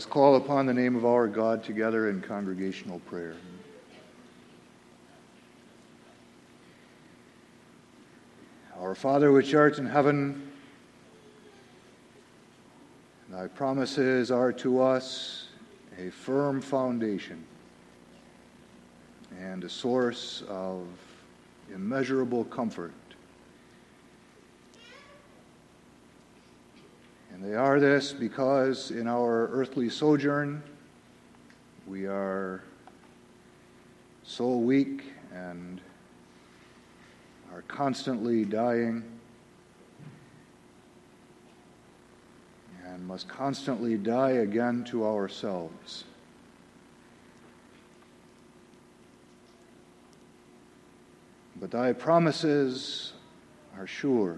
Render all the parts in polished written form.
us call upon the name of our God together in congregational prayer. Our Father which art in heaven, thy promises are to us a firm foundation and a source of immeasurable comfort. And they are this because in our earthly sojourn we are so weak and are constantly dying and must constantly die again to ourselves. But thy promises are sure.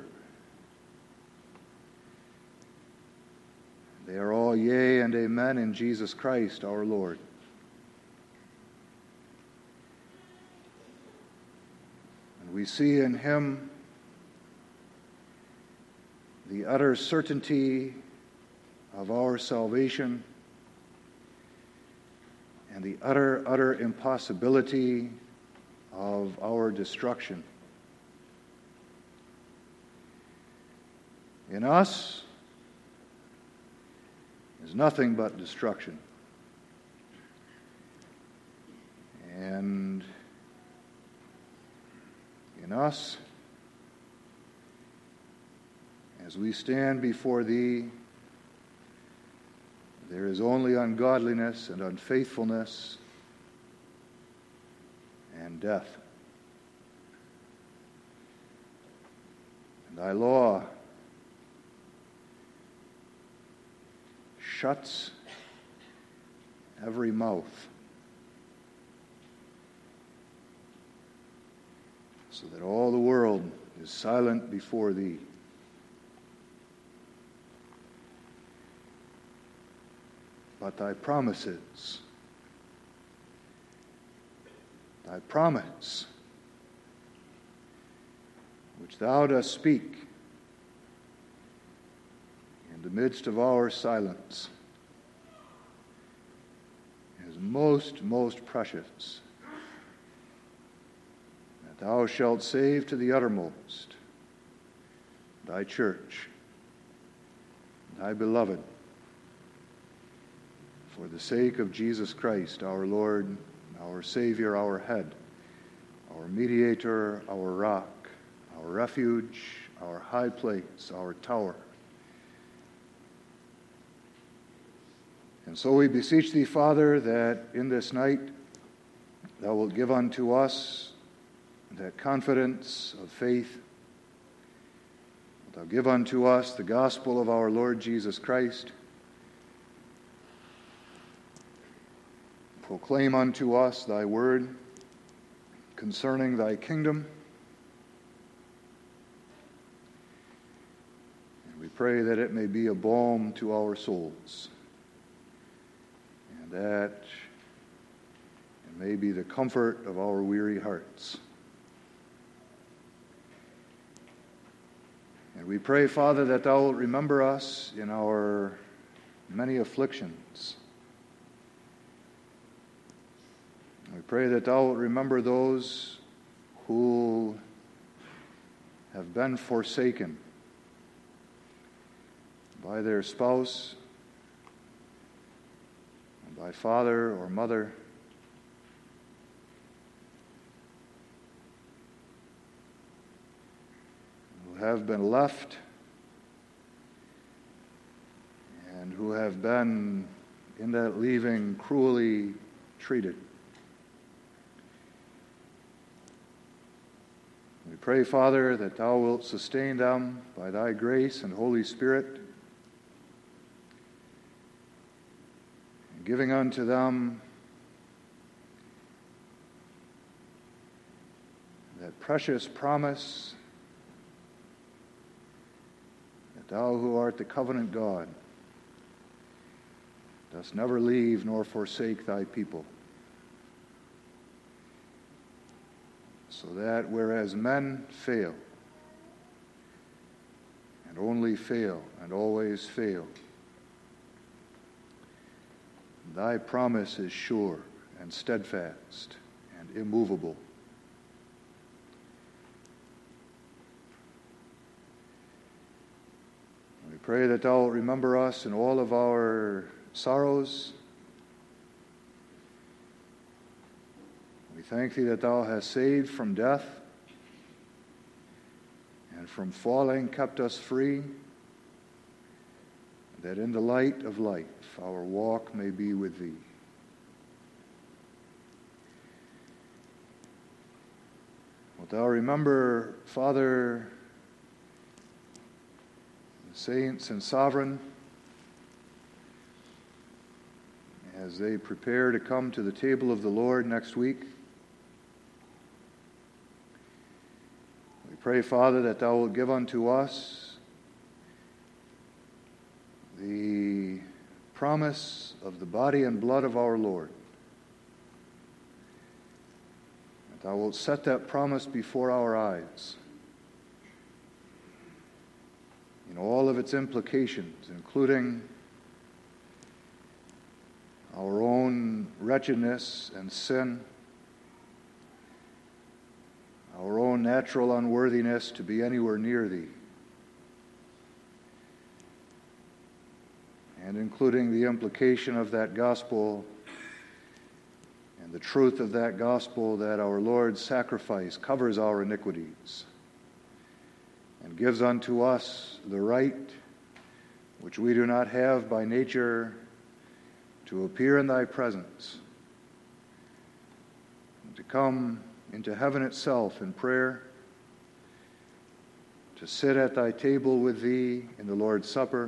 They are all yea and amen in Jesus Christ our Lord. And we see in him the utter certainty of our salvation and the utter impossibility of our destruction. In us is nothing but destruction. And in us, as we stand before thee, there is only ungodliness and unfaithfulness and death. And thy law shuts every mouth so that all the world is silent before thee. But thy promises, thy promise, which thou dost speak in the midst of our silence, is most, most precious, that thou shalt save to the uttermost thy church, thy beloved, for the sake of Jesus Christ, our Lord, our Savior, our head, our mediator, our rock, our refuge, our high place, our tower. And so we beseech thee, Father, that in this night thou wilt give unto us that confidence of faith. Thou give unto us the gospel of our Lord Jesus Christ. Proclaim unto us thy word concerning thy kingdom. And we pray that it may be a balm to our souls, and that it may be the comfort of our weary hearts. And we pray, Father, that thou wilt remember us in our many afflictions. We pray that thou wilt remember those who have been forsaken by their spouse, and by father or mother, who have been left and who have been, in that leaving, cruelly treated. We pray, Father, that thou wilt sustain them by thy grace and Holy Spirit, and giving unto them that precious promise that thou who art the covenant God dost never leave nor forsake thy people. So that whereas men fail, and only fail, and always fail, Thy promise is sure and steadfast and immovable. We pray that thou wilt remember us in all of our sorrows. We thank thee that thou hast saved from death and from falling kept us free, that in the light of life our walk may be with thee. Wilt thou remember, Father, the saints and sovereign, as they prepare to come to the table of the Lord next week. We pray, Father, that thou wilt give unto us the promise of the body and blood of our Lord. That thou wilt set that promise before our eyes in all of its implications, including our own wretchedness and sin, our own natural unworthiness to be anywhere near thee, and including the implication of that gospel and the truth of that gospel that our Lord's sacrifice covers our iniquities and gives unto us the right, which we do not have by nature, to appear in thy presence, and to come into heaven itself in prayer, to sit at thy table with thee in the Lord's Supper,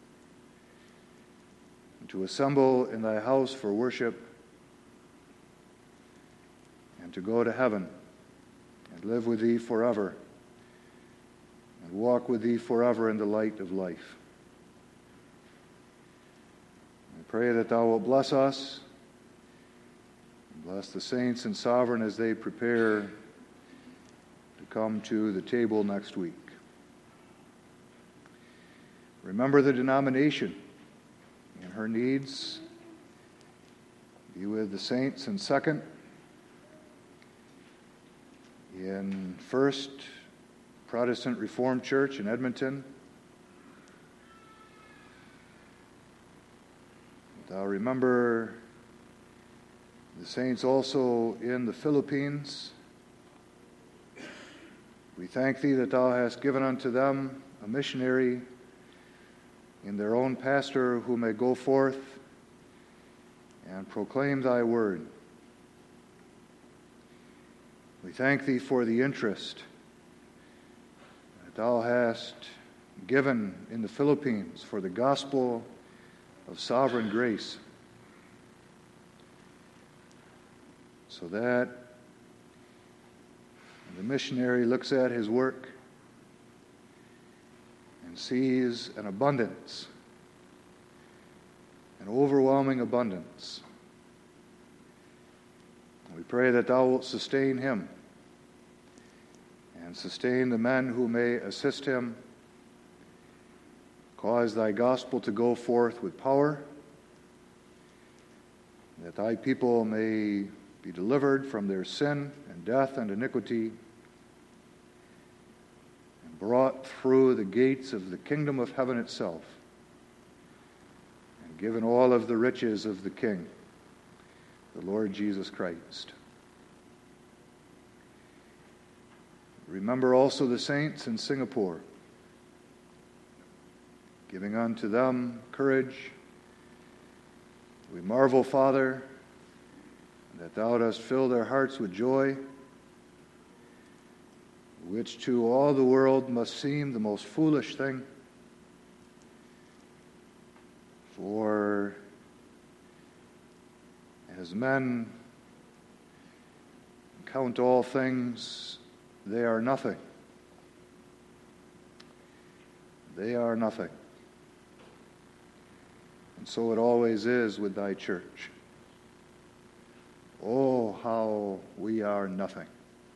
and to assemble in thy house for worship, and to go to heaven and live with thee forever, and walk with thee forever in the light of life. Pray that thou wilt bless us, and bless the saints and sovereign as they prepare to come to the table next week. Remember the denomination in her needs. Be with the saints in Second, in First Protestant Reformed Church in Edmonton. Thou remember the saints also in the Philippines. We thank thee that thou hast given unto them a missionary in their own pastor who may go forth and proclaim thy word. We thank thee for the interest that thou hast given in the Philippines for the gospel of sovereign grace, so that the missionary looks at his work and sees an abundance, an overwhelming abundance. We pray that thou wilt sustain him and sustain the men who may assist him. Cause thy gospel to go forth with power, that thy people may be delivered from their sin and death and iniquity, and brought through the gates of the kingdom of heaven itself, and given all of the riches of the King, the Lord Jesus Christ. Remember also the saints in Singapore, giving unto them courage. We marvel, Father, that thou dost fill their hearts with joy, which to all the world must seem the most foolish thing. For as men count all things, they are nothing. They are nothing. And so it always is with thy church. Oh, how we are nothing.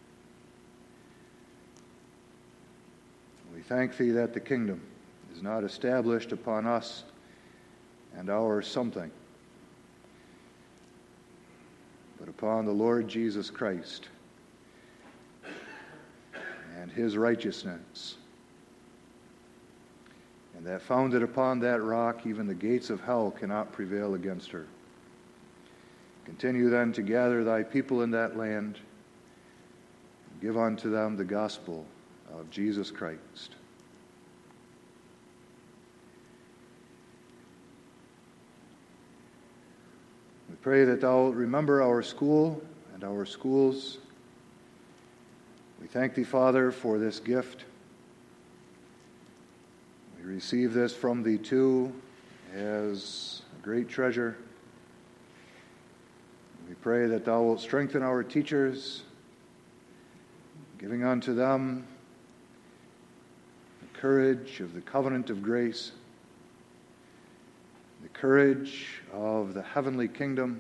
We thank thee that the kingdom is not established upon us and our something, upon the Lord Jesus Christ and his righteousness. And that founded upon that rock, even the gates of hell cannot prevail against her. Continue then to gather thy people in that land. Give unto them the gospel of Jesus Christ. We pray that thou wilt remember our school and our schools. We thank thee, Father, for this gift. We receive this from thee too as a great treasure. We pray that thou wilt strengthen our teachers, giving unto them the courage of the covenant of grace, the courage of the heavenly kingdom,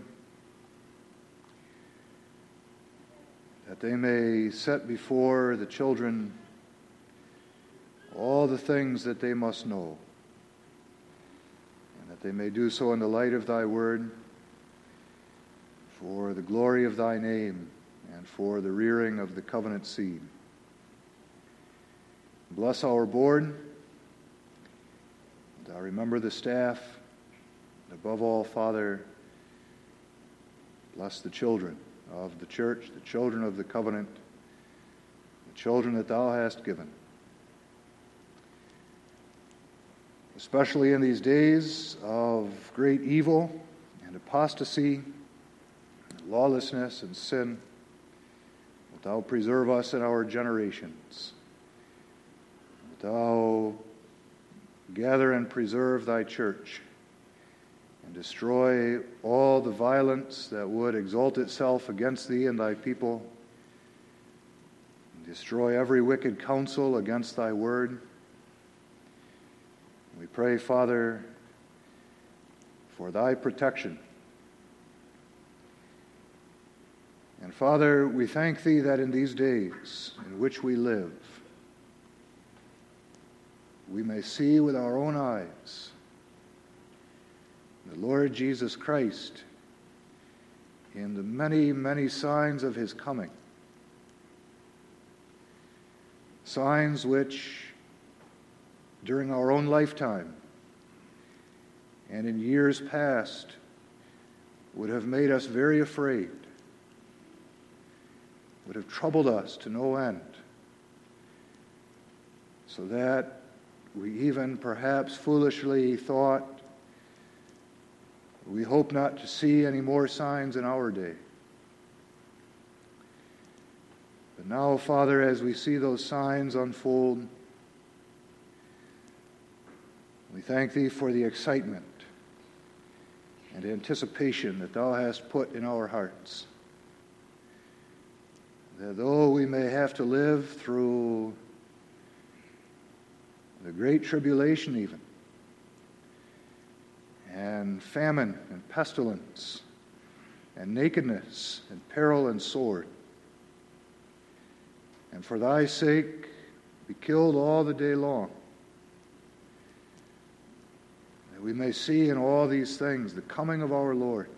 that they may set before the children all the things that they must know, and that they may do so in the light of thy word, for the glory of thy name and for the rearing of the covenant seed. Bless our board. Thou remember the staff. And above all, Father, bless the children of the church, the children of the covenant, the children that thou hast given. Especially in these days of great evil and apostasy, lawlessness and sin, that thou preserve us in our generations. That thou gather and preserve thy church and destroy all the violence that would exalt itself against thee and thy people, and destroy every wicked counsel against thy word. We pray, Father, for thy protection. And Father, we thank thee that in these days in which we live, we may see with our own eyes the Lord Jesus Christ in the many, many signs of his coming. Signs which, during our own lifetime and in years past, would have made us very afraid, would have troubled us to no end, so that we even perhaps foolishly thought, we hope not to see any more signs in our day. But now, Father, as we see those signs unfold, we thank thee for the excitement and anticipation that thou hast put in our hearts. That though we may have to live through the great tribulation even, and famine and pestilence and nakedness and peril and sword, and for thy sake be killed all the day long, that we may see in all these things the coming of our Lord.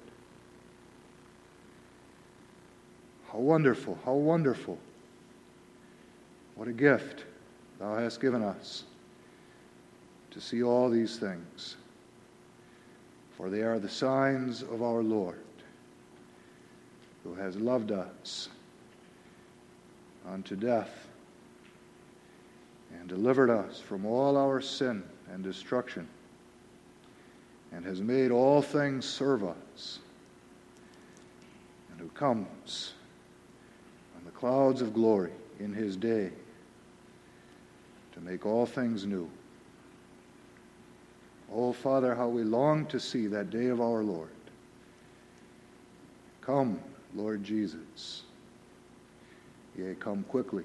How wonderful, how wonderful. What a gift thou hast given us to see all these things. For they are the signs of our Lord, who has loved us unto death and delivered us from all our sin and destruction, and has made all things serve us, and who comes on the clouds of glory in his day to make all things new. Oh, Father, how we long to see that day of our Lord. Come, Lord Jesus. Yea, come quickly.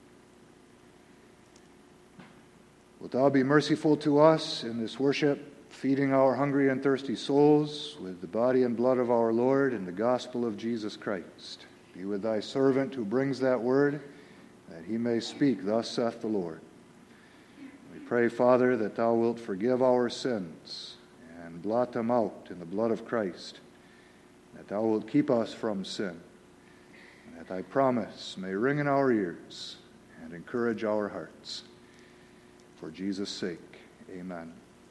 Wilt thou be merciful to us in this worship, feeding our hungry and thirsty souls with the body and blood of our Lord and the gospel of Jesus Christ. Be with thy servant who brings that word, that he may speak, thus saith the Lord. We pray, Father, that thou wilt forgive our sins and blot them out in the blood of Christ, that thou wilt keep us from sin, and that thy promise may ring in our ears and encourage our hearts. For Jesus' sake, amen.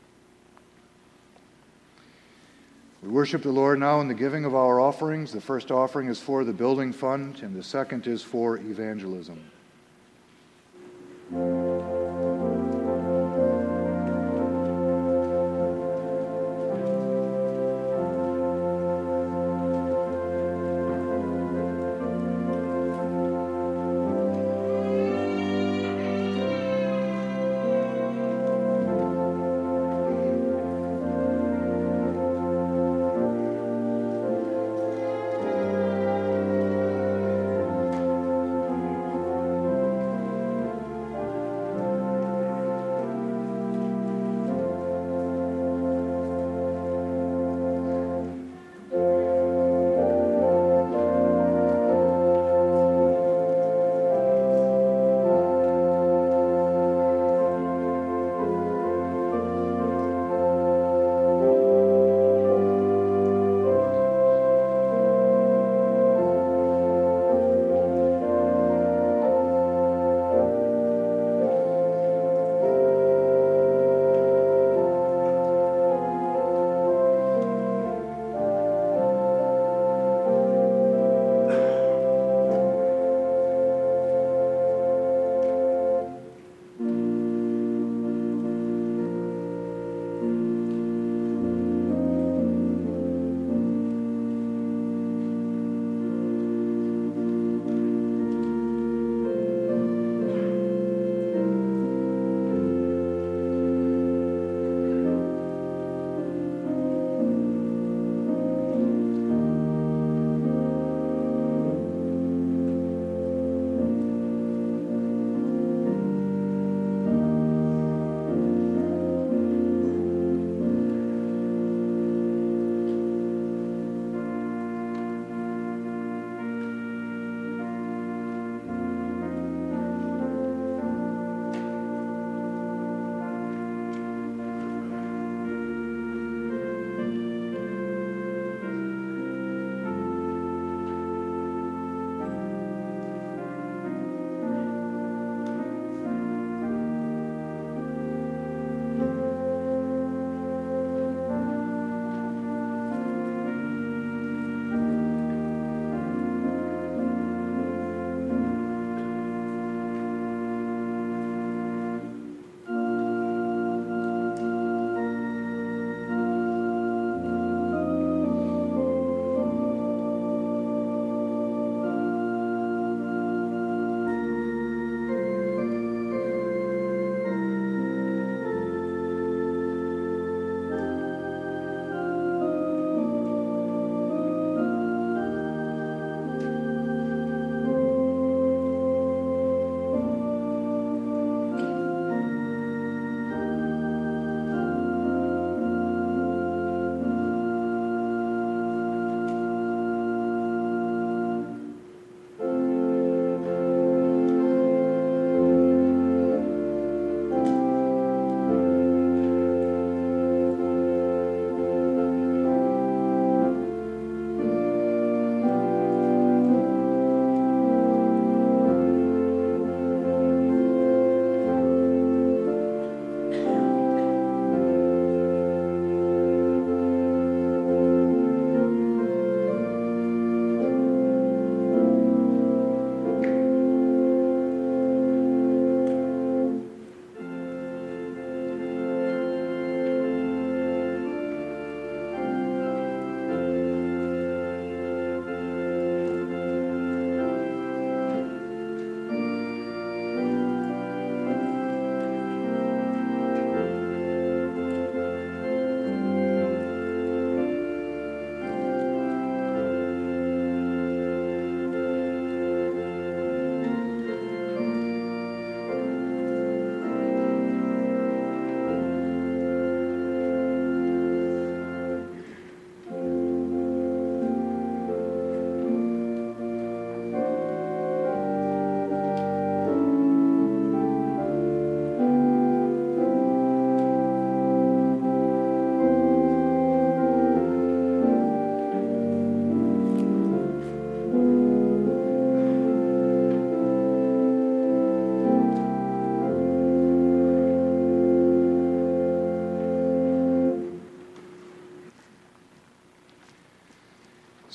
We worship the Lord now in the giving of our offerings. The first offering is for the building fund, and the second is for evangelism.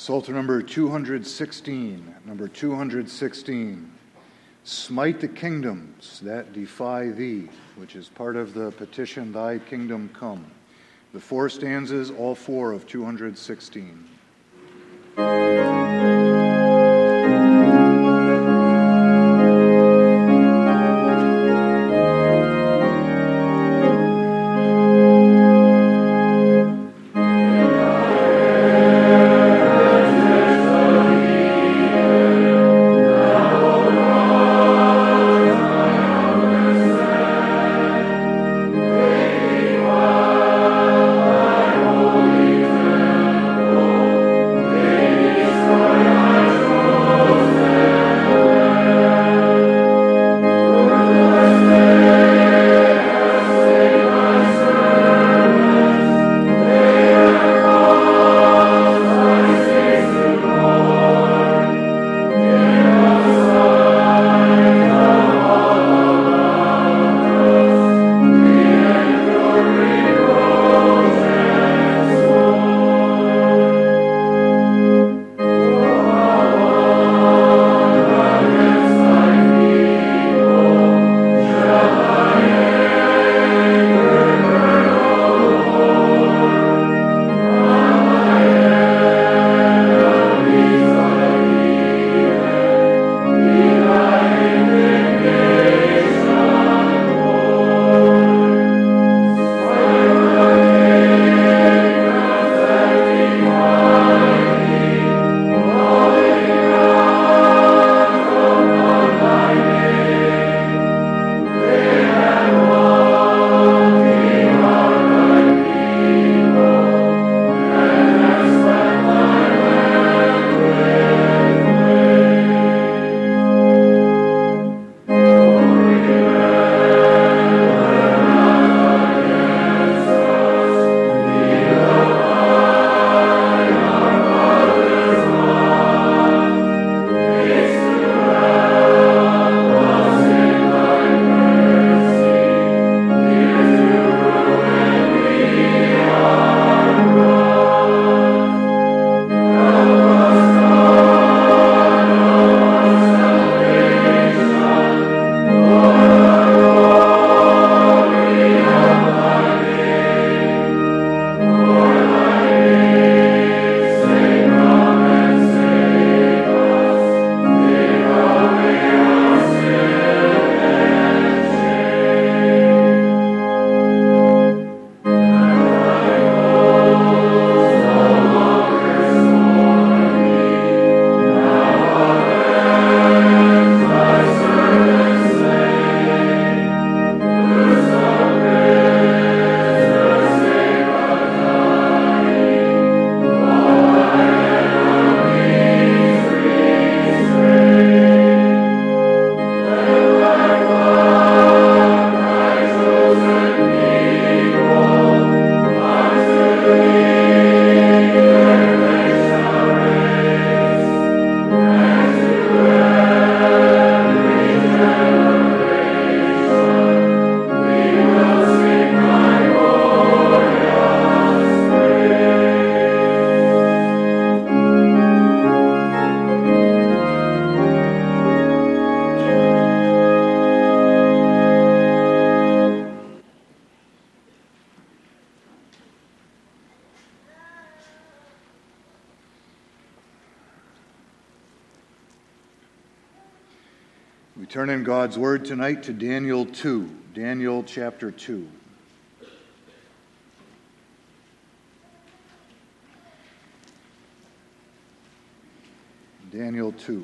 Psalter number 216. Number 216. Smite the kingdoms that defy thee, which is part of the petition, Thy kingdom come. The four stanzas, all four of 216. We turn in God's Word tonight to Daniel 2, Daniel chapter 2. Daniel 2.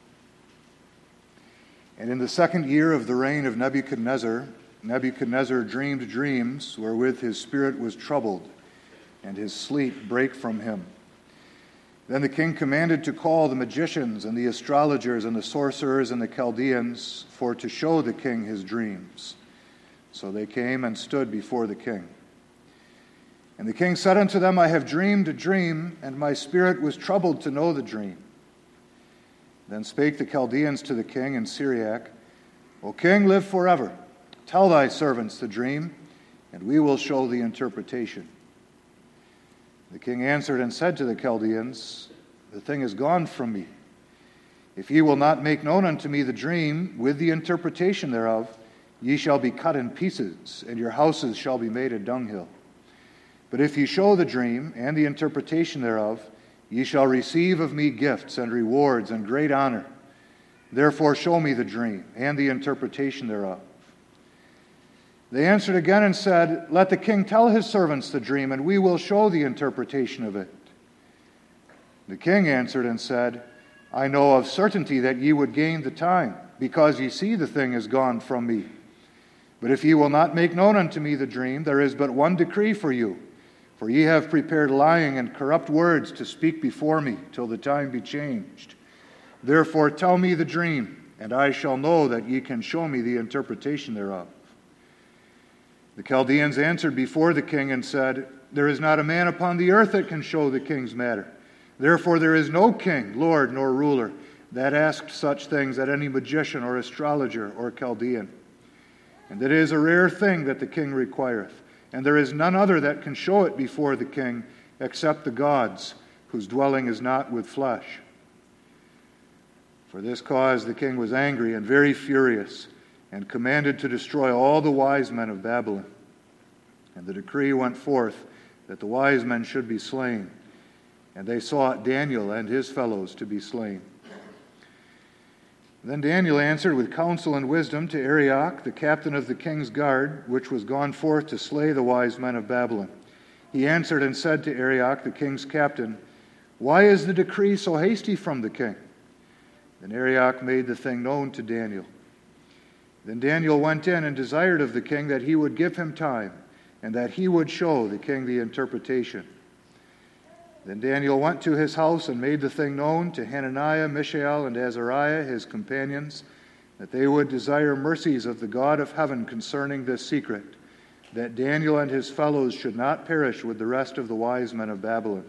And in the second year of the reign of Nebuchadnezzar, Nebuchadnezzar dreamed dreams wherewith his spirit was troubled, and his sleep brake from him. Then the king commanded to call the magicians and the astrologers and the sorcerers and the Chaldeans for to show the king his dreams. So they came and stood before the king. And the king said unto them, I have dreamed a dream, and my spirit was troubled to know the dream. Then spake the Chaldeans to the king in Syriac, O king, live forever. Tell thy servants the dream, and we will show the interpretation. The king answered and said to the Chaldeans, the thing is gone from me. If ye will not make known unto me the dream with the interpretation thereof, ye shall be cut in pieces, and your houses shall be made a dunghill. But if ye show the dream and the interpretation thereof, ye shall receive of me gifts and rewards and great honor. Therefore show me the dream and the interpretation thereof. They answered again and said, Let the king tell his servants the dream, and we will show the interpretation of it. The king answered and said, I know of certainty that ye would gain the time, because ye see the thing is gone from me. But if ye will not make known unto me the dream, there is but one decree for you. For ye have prepared lying and corrupt words to speak before me, till the time be changed. Therefore tell me the dream, and I shall know that ye can show me the interpretation thereof. The Chaldeans answered before the king and said, There is not a man upon the earth that can show the king's matter. Therefore there is no king, lord, nor ruler that asked such things at any magician or astrologer or Chaldean. And it is a rare thing that the king requireth, and there is none other that can show it before the king except the gods, whose dwelling is not with flesh. For this cause the king was angry and very furious, and commanded to destroy all the wise men of Babylon. And the decree went forth that the wise men should be slain, and they sought Daniel and his fellows to be slain. Then Daniel answered with counsel and wisdom to Arioch, the captain of the king's guard, which was gone forth to slay the wise men of Babylon. He answered and said to Arioch, the king's captain, Why is the decree so hasty from the king? Then Arioch made the thing known to Daniel. Then Daniel went in and desired of the king that he would give him time, and that he would show the king the interpretation. Then Daniel went to his house and made the thing known to Hananiah, Mishael, and Azariah, his companions, that they would desire mercies of the God of heaven concerning this secret, that Daniel and his fellows should not perish with the rest of the wise men of Babylon.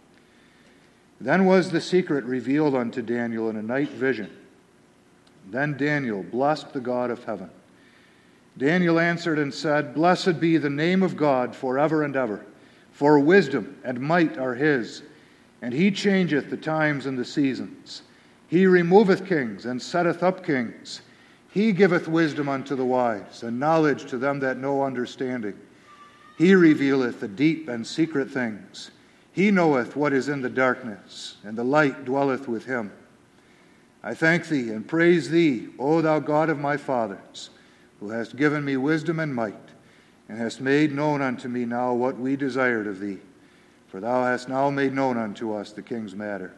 Then was the secret revealed unto Daniel in a night vision. Then Daniel blessed the God of heaven. Daniel answered and said, Blessed be the name of God forever and ever. For wisdom and might are his, and he changeth the times and the seasons. He removeth kings and setteth up kings. He giveth wisdom unto the wise, and knowledge to them that know understanding. He revealeth the deep and secret things. He knoweth what is in the darkness, and the light dwelleth with him. I thank thee and praise thee, O thou God of my fathers, who hast given me wisdom and might, and hast made known unto me now what we desired of thee. For thou hast now made known unto us the king's matter.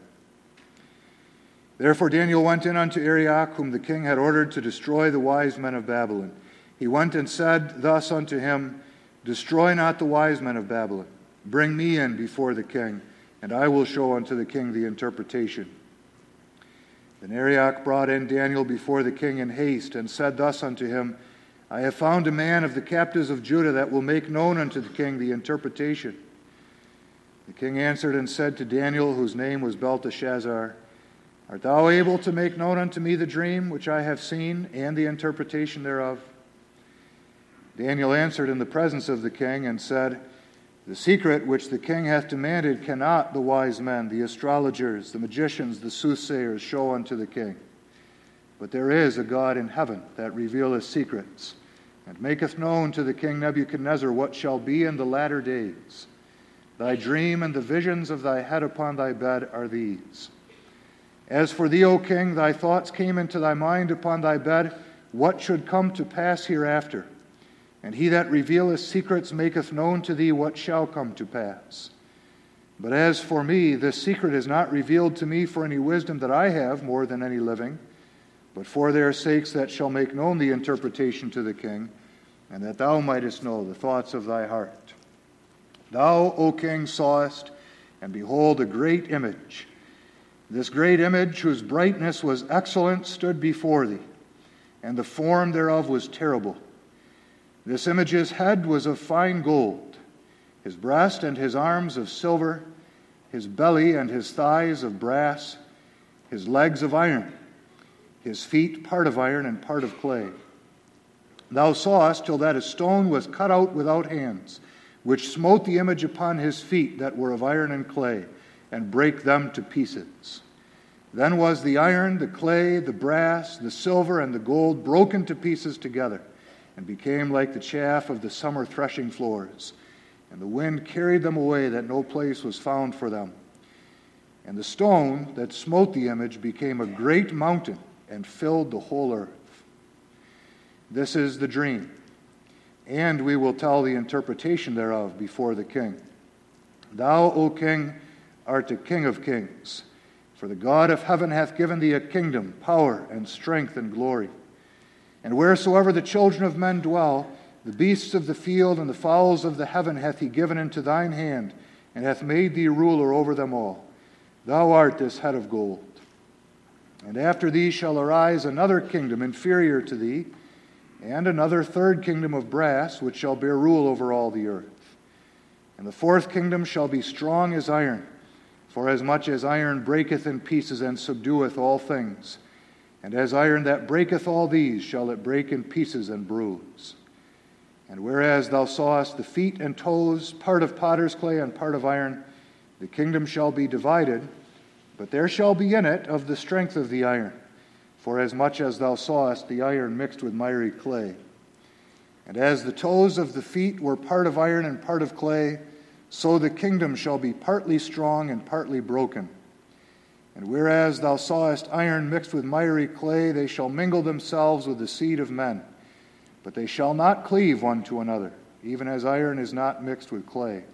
Therefore Daniel went in unto Arioch, whom the king had ordered to destroy the wise men of Babylon. He went and said thus unto him, Destroy not the wise men of Babylon. Bring me in before the king, and I will show unto the king the interpretation. Then Arioch brought in Daniel before the king in haste, and said thus unto him, I have found a man of the captives of Judah that will make known unto the king the interpretation. The king answered and said to Daniel, whose name was Belteshazzar, Art thou able to make known unto me the dream which I have seen, and the interpretation thereof? Daniel answered in the presence of the king and said, The secret which the king hath demanded cannot the wise men, the astrologers, the magicians, the soothsayers show unto the king. But there is a God in heaven that revealeth secrets, and maketh known to the king Nebuchadnezzar what shall be in the latter days. Thy dream and the visions of thy head upon thy bed are these. As for thee, O king, thy thoughts came into thy mind upon thy bed, what should come to pass hereafter. And he that revealeth secrets maketh known to thee what shall come to pass. But as for me, this secret is not revealed to me for any wisdom that I have more than any living, but for their sakes that shall make known the interpretation to the king, and that thou mightest know the thoughts of thy heart. Thou, O king, sawest, and behold, a great image. This great image, whose brightness was excellent, stood before thee, and the form thereof was terrible. This image's head was of fine gold, his breast and his arms of silver, his belly and his thighs of brass, his legs of iron, his feet part of iron and part of clay. Thou sawest till that a stone was cut out without hands, which smote the image upon his feet that were of iron and clay, and break them to pieces. Then was the iron, the clay, the brass, the silver, and the gold broken to pieces together, and became like the chaff of the summer threshing floors. And the wind carried them away, that no place was found for them. And the stone that smote the image became a great mountain and filled the whole earth. This is the dream, and we will tell the interpretation thereof before the king. Thou, O king, art a king of kings, for the God of heaven hath given thee a kingdom, power, and strength, and glory. And wheresoever the children of men dwell, the beasts of the field and the fowls of the heaven hath he given into thine hand, and hath made thee ruler over them all. Thou art this head of gold. And after thee shall arise another kingdom inferior to thee, and another third kingdom of brass, which shall bear rule over all the earth. And the fourth kingdom shall be strong as iron, for as much as iron breaketh in pieces and subdueth all things, and as iron that breaketh all these shall it break in pieces and bruise. And whereas thou sawest the feet and toes, part of potter's clay and part of iron, the kingdom shall be divided, but there shall be in it of the strength of the iron, for as much as thou sawest the iron mixed with miry clay. And as the toes of the feet were part of iron and part of clay, so the kingdom shall be partly strong and partly broken. And whereas thou sawest iron mixed with miry clay, they shall mingle themselves with the seed of men, but they shall not cleave one to another, even as iron is not mixed with clay.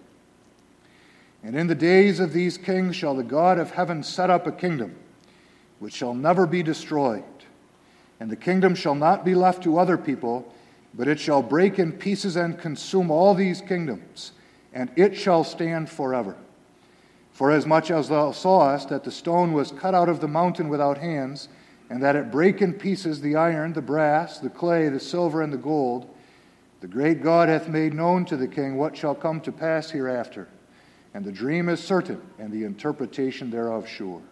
And in the days of these kings shall the God of heaven set up a kingdom, which shall never be destroyed. And the kingdom shall not be left to other people, but it shall break in pieces and consume all these kingdoms, and it shall stand forever. For as much as thou sawest that the stone was cut out of the mountain without hands, and that it brake in pieces the iron, the brass, the clay, the silver, and the gold, the great God hath made known to the king what shall come to pass hereafter. And the dream is certain, and the interpretation thereof sure.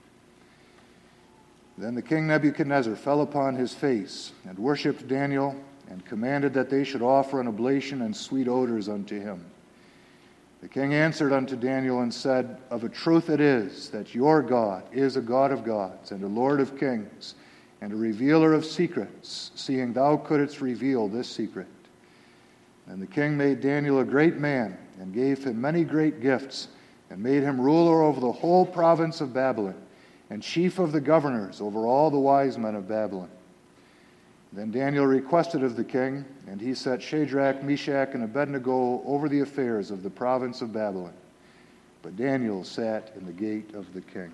Then the king Nebuchadnezzar fell upon his face, and worshipped Daniel, and commanded that they should offer an oblation and sweet odors unto him. The king answered unto Daniel and said, Of a truth it is that your God is a God of gods, and a Lord of kings, and a revealer of secrets, seeing thou couldst reveal this secret. And the king made Daniel a great man, and gave him many great gifts, and made him ruler over the whole province of Babylon, and chief of the governors over all the wise men of Babylon. Then Daniel requested of the king, and he set Shadrach, Meshach, and Abednego over the affairs of the province of Babylon. But Daniel sat in the gate of the king.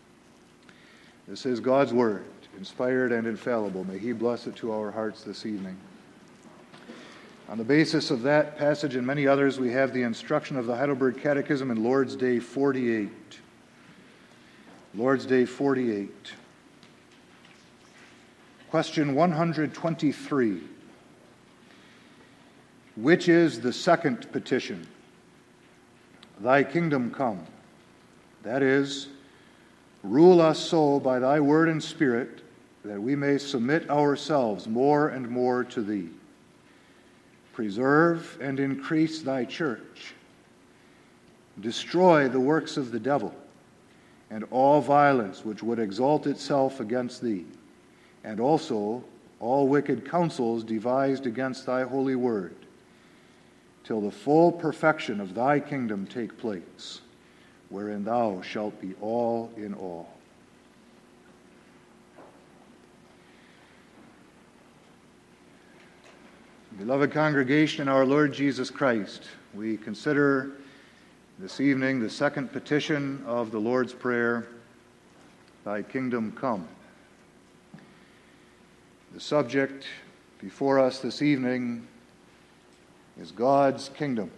This is God's word, inspired and infallible. May he bless it to our hearts this evening. On the basis of that passage and many others, we have the instruction of the Heidelberg Catechism in Lord's Day 48. Lord's Day 48. Question 123. Which is the second petition? Thy kingdom come. That is, rule us so by thy word and spirit that we may submit ourselves more and more to thee. Preserve and increase thy church. Destroy the works of the devil and all violence which would exalt itself against thee, and also all wicked counsels devised against thy holy word, till the full perfection of thy kingdom take place, wherein thou shalt be all in all. Beloved congregation in our Lord Jesus Christ, we consider this evening the second petition of the Lord's Prayer, Thy kingdom come. The subject before us this evening is God's kingdom.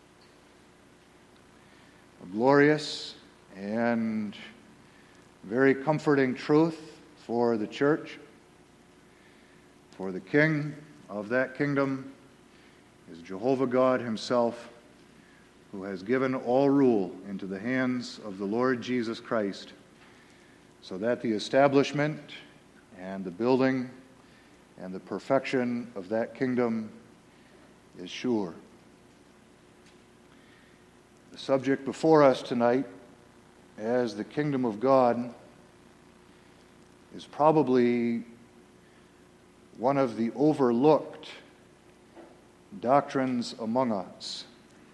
A glorious and very comforting truth for the church. For the king of that kingdom is Jehovah God himself, who has given all rule into the hands of the Lord Jesus Christ, so that the establishment and the building and the perfection of that kingdom is sure. The subject before us tonight, as the kingdom of God is probably one of the overlooked doctrines among us.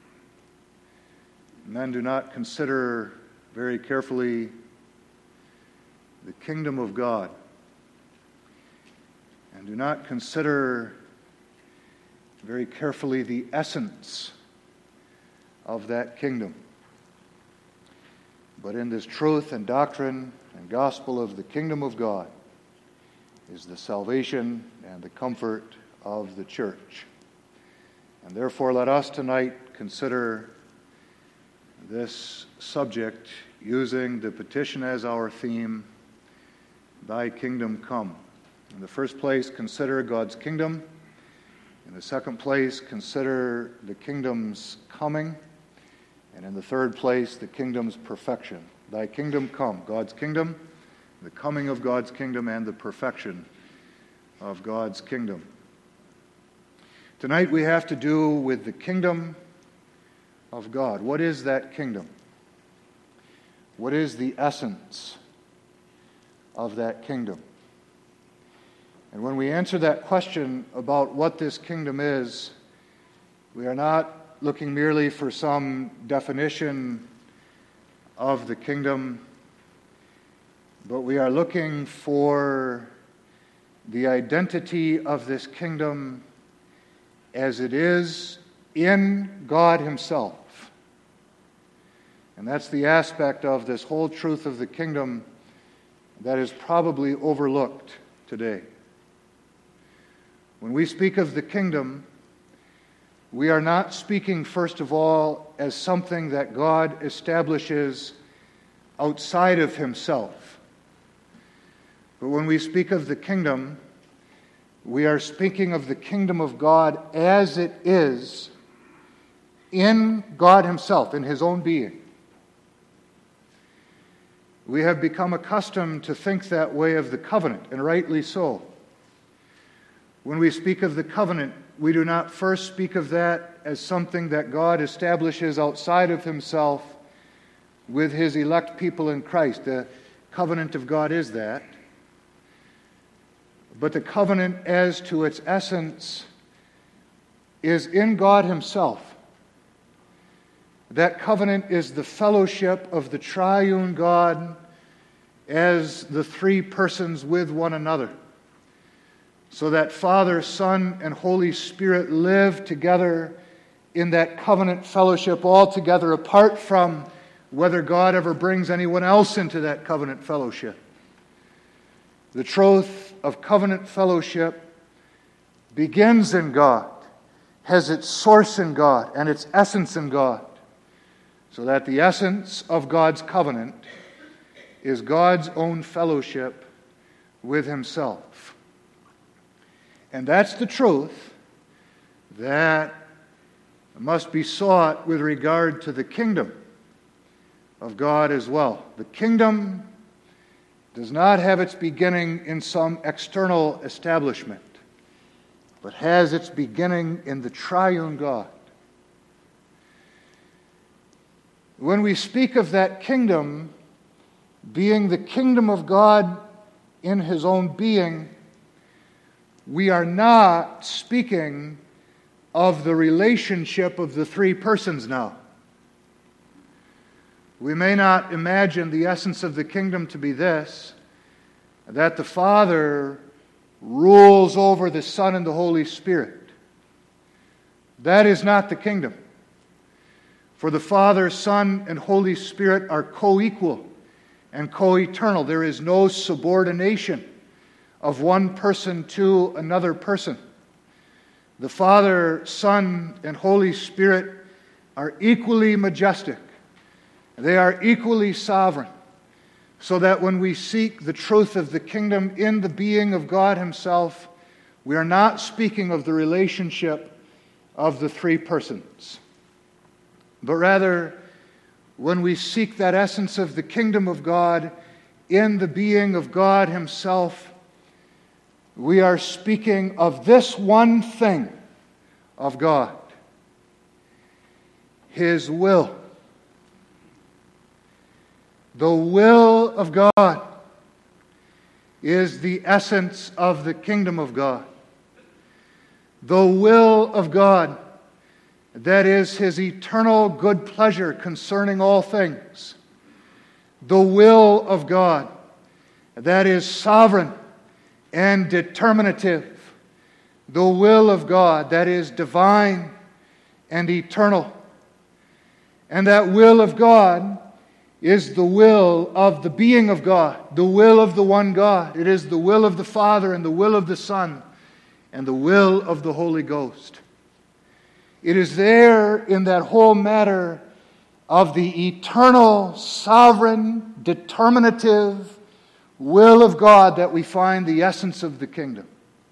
Men do not consider very carefully the kingdom of God and do not consider very carefully the essence of that kingdom. But in this truth and doctrine and gospel of the kingdom of God is the salvation and the comfort of the church. And therefore let us tonight consider this subject using the petition as our theme, Thy kingdom come. In the first place, consider God's kingdom. In the second place, consider the kingdom's coming. And in the third place, the kingdom's perfection. Thy kingdom come, God's kingdom, the coming of God's kingdom, and the perfection of God's kingdom. Tonight we have to do with the kingdom of God. What is that kingdom? What is the essence of that kingdom? And when we answer that question about what this kingdom is, we are not looking merely for some definition of the kingdom, but we are looking for the identity of this kingdom as it is in God Himself. And that's the aspect of this whole truth of the kingdom that is probably overlooked today. When we speak of the kingdom, we are not speaking, first of all, as something that God establishes outside of Himself. But when we speak of the kingdom, we are speaking of the kingdom of God as it is in God Himself, in His own being. We have become accustomed to think that way of the covenant, and rightly so. When we speak of the covenant, we do not first speak of that as something that God establishes outside of Himself with His elect people in Christ. The covenant of God is that. But the covenant as to its essence is in God Himself. That covenant is the fellowship of the triune God as the three persons with one another. So that Father, Son, and Holy Spirit live together in that covenant fellowship altogether, apart from whether God ever brings anyone else into that covenant fellowship. The truth of covenant fellowship begins in God, has its source in God, and its essence in God. So that the essence of God's covenant is God's own fellowship with Himself. And that's the truth that must be sought with regard to the kingdom of God as well. The kingdom does not have its beginning in some external establishment, but has its beginning in the triune God. When we speak of that kingdom being the kingdom of God in His own being, we are not speaking of the relationship of the three persons now. We may not imagine the essence of the kingdom to be this, that the Father rules over the Son and the Holy Spirit. That is not the kingdom. For the Father, Son, and Holy Spirit are co-equal and co-eternal. There is no subordination of one person to another person. The Father, Son, and Holy Spirit are equally majestic. They are equally sovereign. So that when we seek the truth of the kingdom in the being of God Himself, we are not speaking of the relationship of the three persons. But rather, when we seek that essence of the kingdom of God in the being of God Himself, we are speaking of this one thing of God, His will. The will of God is the essence of the kingdom of God. The will of God, that is His eternal good pleasure concerning all things. The will of God, that is sovereign and determinative. The will of God, that is divine and eternal. And that will of God is the will of the being of God, the will of the one God. It is the will of the Father and the will of the Son and the will of the Holy Ghost. It is there in that whole matter of the eternal, sovereign, determinative will of God that we find the essence of the kingdom.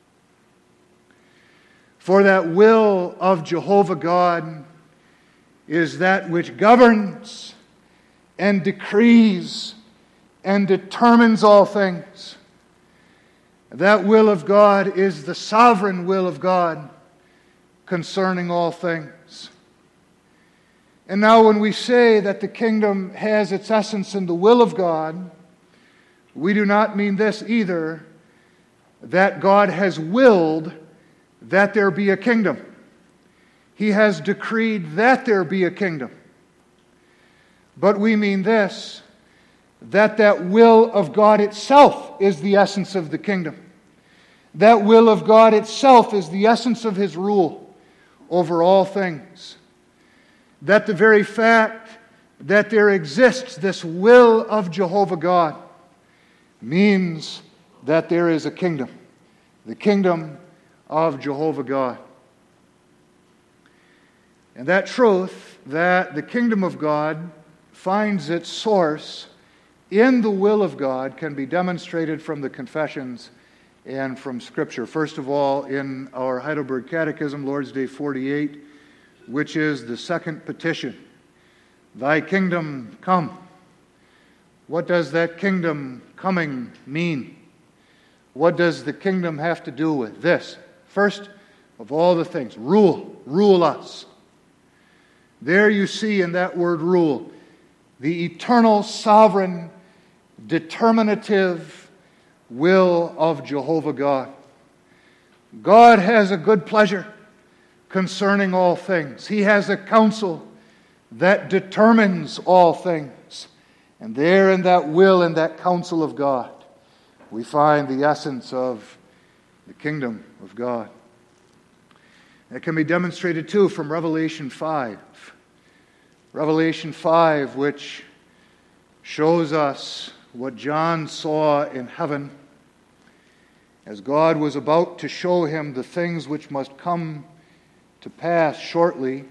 For that will of Jehovah God is that which governs and decrees and determines all things. That will of God is the sovereign will of God concerning all things. And now when we say that the kingdom has its essence in the will of God, we do not mean this either, that God has willed that there be a kingdom. He has decreed that there be a kingdom. But we mean this, that will of God itself is the essence of the kingdom. That will of God itself is the essence of His rule over all things. That the very fact that there exists this will of Jehovah God means that there is a kingdom. The kingdom of Jehovah God. And that truth, that the kingdom of God finds its source in the will of God, can be demonstrated from the confessions and from Scripture. First of all, in our Heidelberg Catechism, Lord's Day 48, which is the second petition, Thy kingdom come. What does that kingdom coming mean? What does the kingdom have to do with this? First of all the things, rule us. There you see in that word rule, the eternal, sovereign, determinative will of Jehovah God. God has a good pleasure concerning all things. He has a counsel that determines all things. And there in that will and that counsel of God, we find the essence of the kingdom of God. It can be demonstrated too from Revelation 5. Revelation 5, which shows us what John saw in heaven as God was about to show him the things which must come to pass shortly.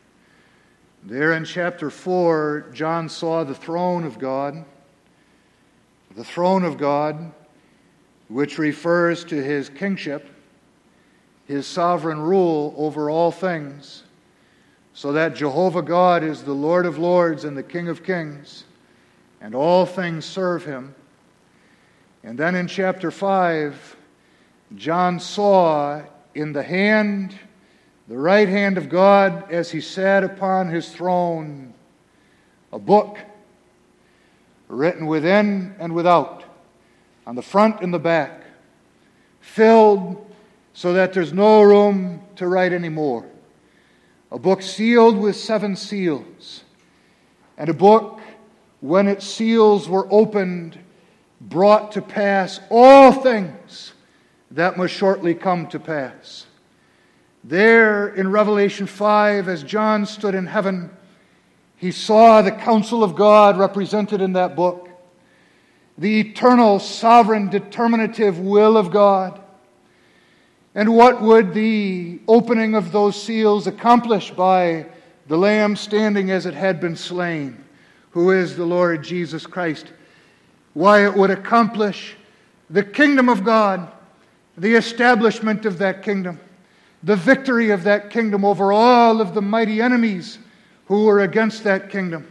There in chapter 4, John saw the throne of God. The throne of God, which refers to His kingship, His sovereign rule over all things, so that Jehovah God is the Lord of lords and the King of kings, and all things serve Him. And then in chapter 5, John saw in the right hand of God, as He sat upon His throne, a book written within and without, on the front and the back, filled so that there's no room to write anymore. A book sealed with 7 seals, and a book, when its seals were opened, brought to pass all things that must shortly come to pass. There in Revelation 5, as John stood in heaven, he saw the counsel of God represented in that book, the eternal, sovereign, determinative will of God. And what would the opening of those seals accomplish by the Lamb standing as it had been slain, who is the Lord Jesus Christ? Why, it would accomplish the kingdom of God, the establishment of that kingdom, the victory of that kingdom over all of the mighty enemies who were against that kingdom,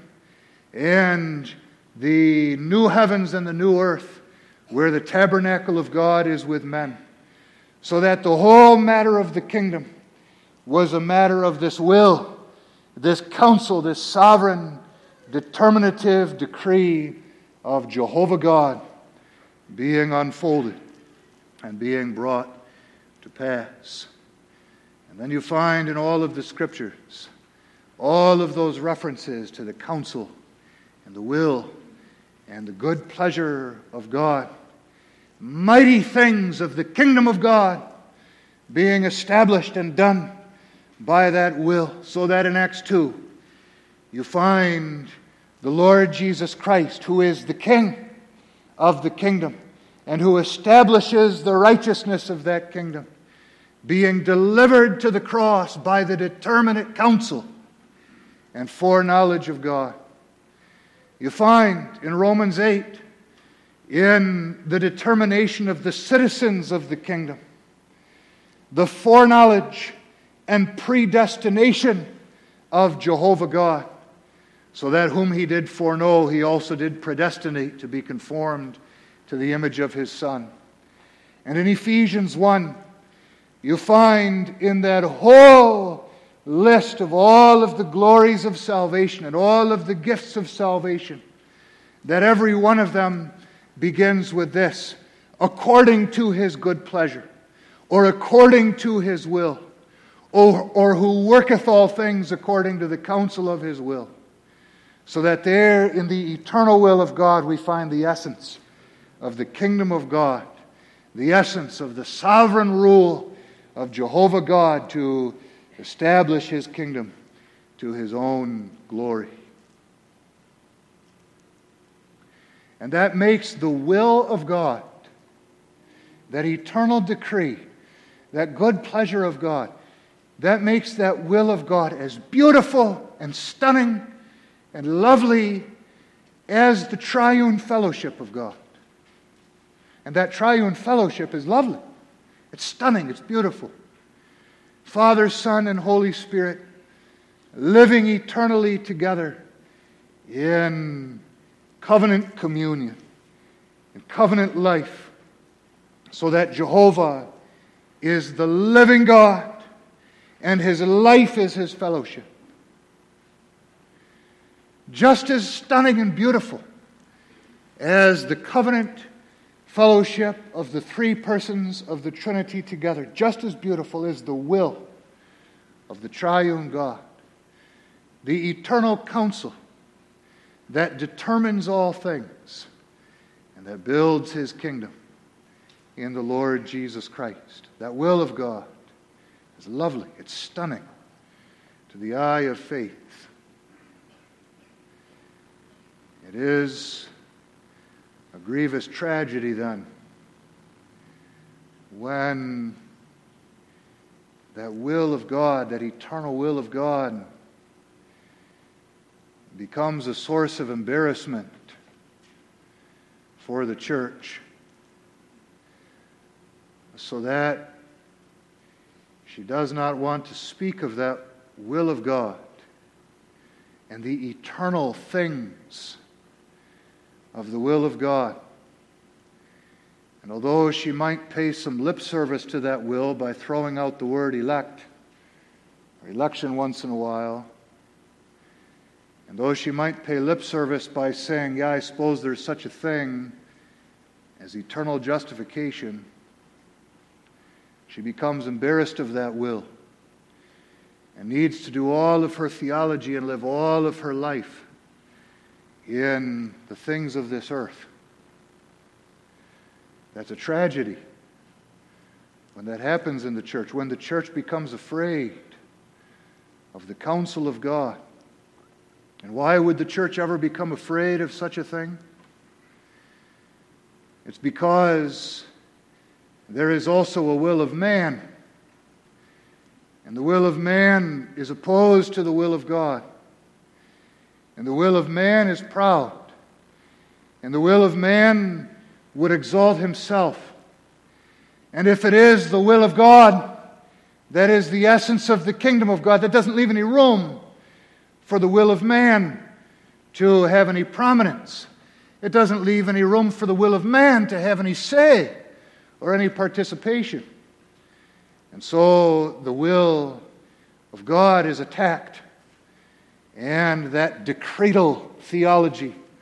and the new heavens and the new earth where the tabernacle of God is with men. So that the whole matter of the kingdom was a matter of this will, this counsel, this sovereign, determinative decree of Jehovah God being unfolded and being brought to pass. And then you find in all of the Scriptures all of those references to the counsel and the will and the good pleasure of God. Mighty things of the kingdom of God being established and done by that will. So that in Acts 2, you find the Lord Jesus Christ, who is the King of the kingdom and who establishes the righteousness of that kingdom, being delivered to the cross by the determinate counsel and foreknowledge of God. You find in Romans 8, in the determination of the citizens of the kingdom, the foreknowledge and predestination of Jehovah God, so that whom He did foreknow, He also did predestinate to be conformed to the image of His Son. And in Ephesians 1, you find in that whole list of all of the glories of salvation and all of the gifts of salvation, that every one of them begins with this: according to His good pleasure, or according to His will, or who worketh all things according to the counsel of His will. So that there in the eternal will of God we find the essence of the kingdom of God, the essence of the sovereign rule of Jehovah God to establish His kingdom to His own glory. And that makes the will of God, that eternal decree, that good pleasure of God, that makes that will of God as beautiful and stunning and lovely as the triune fellowship of God. And that triune fellowship is lovely. It's stunning. It's beautiful. Father, Son, and Holy Spirit living eternally together in covenant communion, in covenant life, so that Jehovah is the living God and His life is His fellowship. Just as stunning and beautiful as the covenant fellowship of the three persons of the Trinity together, just as beautiful is the will of the triune God, the eternal counsel that determines all things and that builds His kingdom in the Lord Jesus Christ. That will of God is lovely, it's stunning to the eye of faith. It is a grievous tragedy then when that will of God, that eternal will of God, becomes a source of embarrassment for the church, so that she does not want to speak of that will of God and the eternal things of the will of God. And although she might pay some lip service to that will by throwing out the word elect, or election once in a while, and though she might pay lip service by saying, yeah, I suppose there's such a thing as eternal justification, she becomes embarrassed of that will and needs to do all of her theology and live all of her life in the things of this earth. That's a tragedy when that happens in the church, when the church becomes afraid of the counsel of God. And why would the church ever become afraid of such a thing? It's because there is also a will of man. And the will of man is opposed to the will of God. And the will of man is proud. And the will of man would exalt himself. And if it is the will of God, that is the essence of the kingdom of God, that doesn't leave any room for the will of man to have any prominence. It doesn't leave any room for the will of man to have any say or any participation. And so the will of God is attacked. And that decretal theology,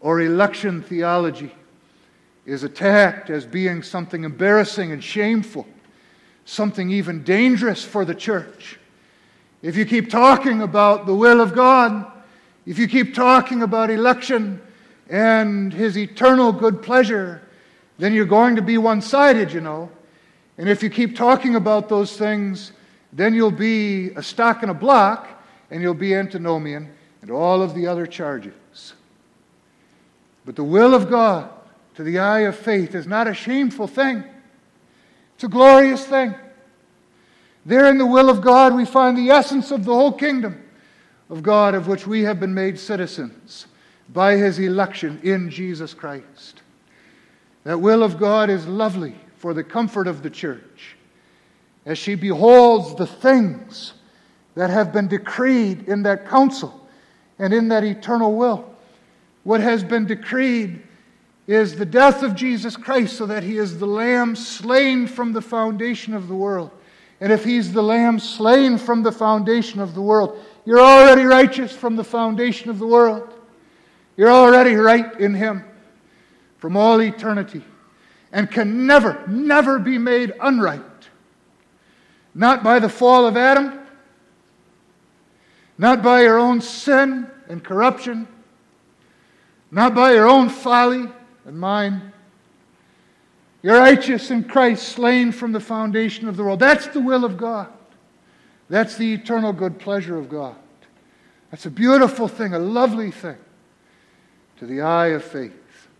or election theology is attacked as being something embarrassing and shameful, something even dangerous for the church. If you keep talking about the will of God, if you keep talking about election and His eternal good pleasure, then you're going to be one-sided, And if you keep talking about those things, then you'll be a stock and a block, and you'll be antinomian, and all of the other charges. But the will of God, to the eye of faith, is not a shameful thing. It's a glorious thing. There in the will of God we find the essence of the whole kingdom of God, of which we have been made citizens by His election in Jesus Christ. That will of God is lovely for the comfort of the church as she beholds the things that have been decreed in that counsel and in that eternal will. What has been decreed is the death of Jesus Christ, so that He is the Lamb slain from the foundation of the world. And if He's the Lamb slain from the foundation of the world, you're already righteous from the foundation of the world. You're already right in Him from all eternity, and can never, never be made unright. Not by the fall of Adam, not by your own sin and corruption, not by your own folly and mine. You're righteous in Christ, slain from the foundation of the world. That's the will of God. That's the eternal good pleasure of God. That's a beautiful thing, a lovely thing to the eye of faith.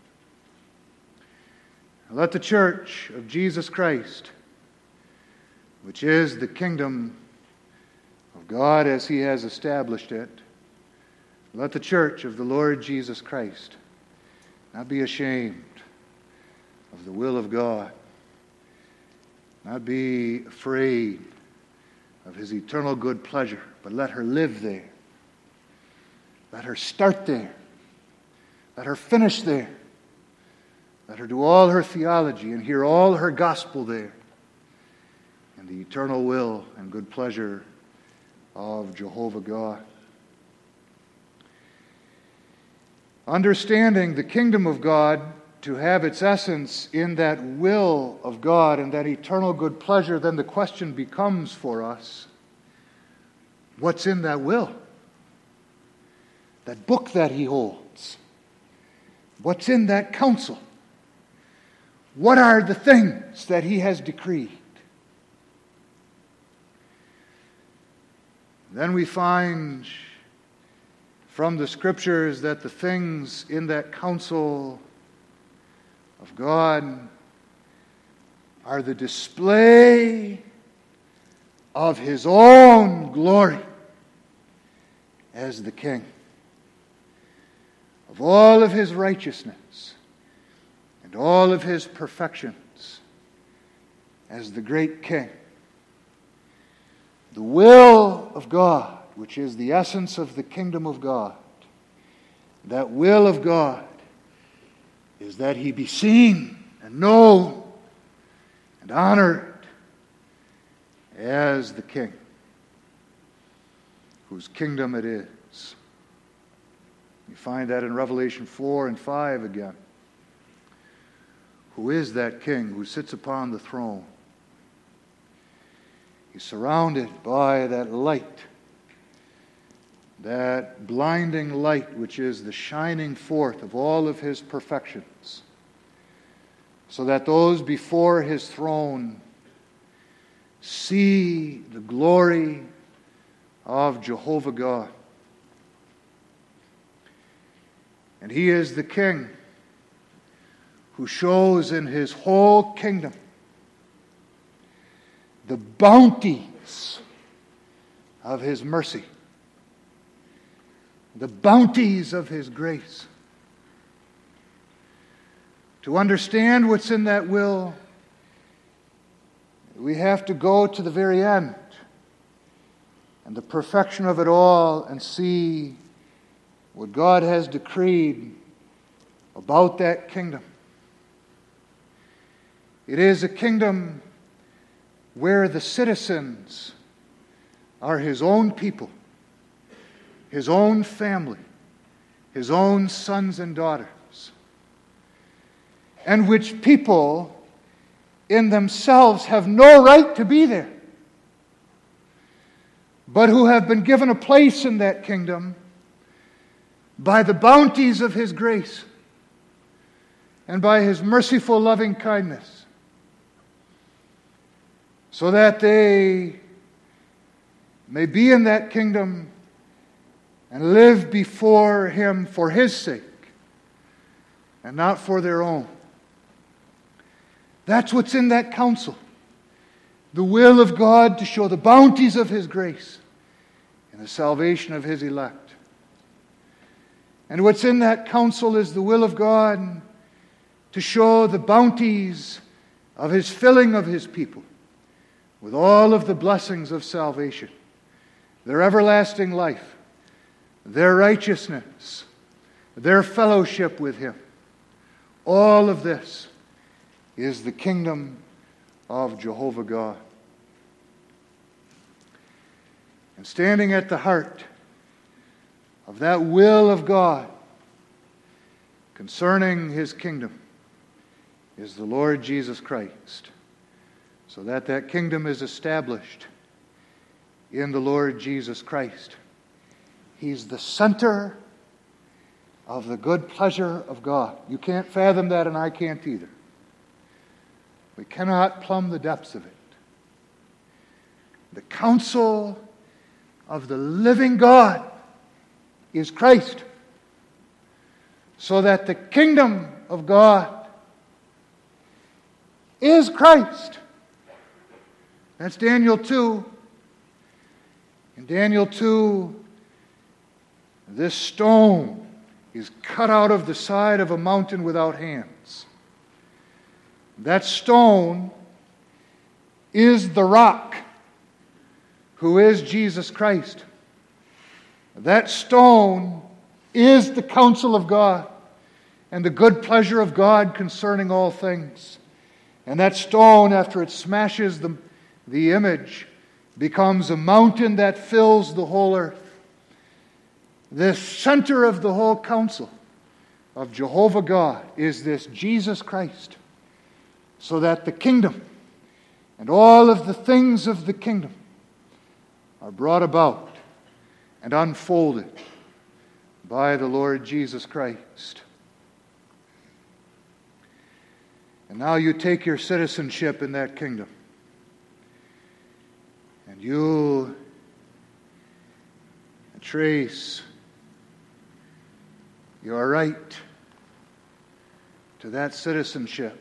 Let the church of Jesus Christ, which is the kingdom of God as He has established it, let the church of the Lord Jesus Christ not be ashamed of the will of God, not be afraid of His eternal good pleasure, but let her live there. Let her start there. Let her finish there. Let her do all her theology and hear all her gospel there, in the eternal will and good pleasure of Jehovah God. Understanding the kingdom of God to have its essence in that will of God and that eternal good pleasure, then the question becomes for us, what's in that will? That book that He holds. What's in that counsel? What are the things that He has decreed? Then we find from the Scriptures that the things in that counsel of God are the display of His own glory as the King, of all of His righteousness and all of His perfections as the great King. The will of God, which is the essence of the kingdom of God, that will of God is that He be seen and known and honored as the King, whose kingdom it is. You find that in Revelation 4 and 5 again. Who is that King who sits upon the throne? He's surrounded by that light, that blinding light which is the shining forth of all of His perfections, so that those before His throne see the glory of Jehovah God. And He is the King who shows in His whole kingdom the bounties of His mercy, the bounties of His grace. To understand what's in that will, we have to go to the very end and the perfection of it all and see what God has decreed about that kingdom. It is a kingdom where the citizens are His own people, His own family, His own sons and daughters, and which people in themselves have no right to be there, but who have been given a place in that kingdom by the bounties of His grace and by His merciful loving kindness, so that they may be in that kingdom and live before Him for His sake and not for their own. That's what's in that counsel. The will of God to show the bounties of His grace and the salvation of His elect. And what's in that counsel is the will of God to show the bounties of His filling of His people with all of the blessings of salvation, their everlasting life, their righteousness, their fellowship with Him. All of this is the kingdom of Jehovah God. And standing at the heart of that will of God concerning His kingdom is the Lord Jesus Christ, so that that kingdom is established in the Lord Jesus Christ. He's the center of the good pleasure of God. You can't fathom that, and I can't either. We cannot plumb the depths of it. The counsel of the living God is Christ, so that the kingdom of God is Christ. That's Daniel 2. In Daniel 2, this stone is cut out of the side of a mountain without hands. That stone is the rock, who is Jesus Christ. That stone is the counsel of God and the good pleasure of God concerning all things. And that stone, after it smashes the image, becomes a mountain that fills the whole earth. The center of the whole counsel of Jehovah God is this Jesus Christ, so that the kingdom and all of the things of the kingdom are brought about and unfolded by the Lord Jesus Christ. And now you take your citizenship in that kingdom, and you trace your right to that citizenship.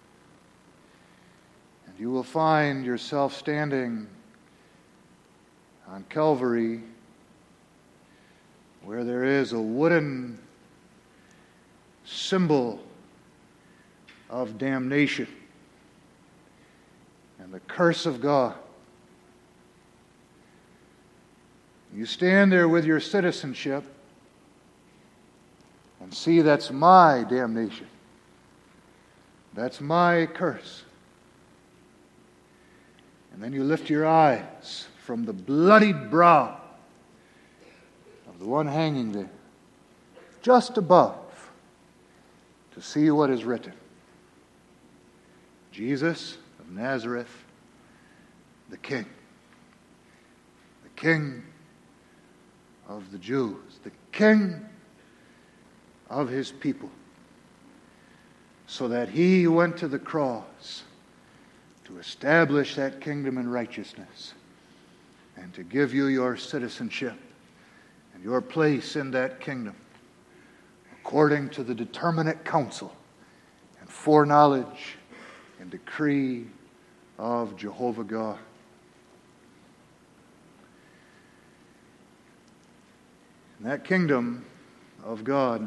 And you will find yourself standing on Calvary, where there is a wooden symbol of damnation and the curse of God. You stand there with your citizenship and see, that's my damnation. That's my curse. And then you lift your eyes from the bloodied brow of the one hanging there, just above, to see what is written. Jesus of Nazareth, the King. The King of the Jews. The King of His people. So that He went to the cross to establish that kingdom in righteousness and to give you your citizenship and your place in that kingdom according to the determinate counsel and foreknowledge and decree of Jehovah God. And that kingdom of God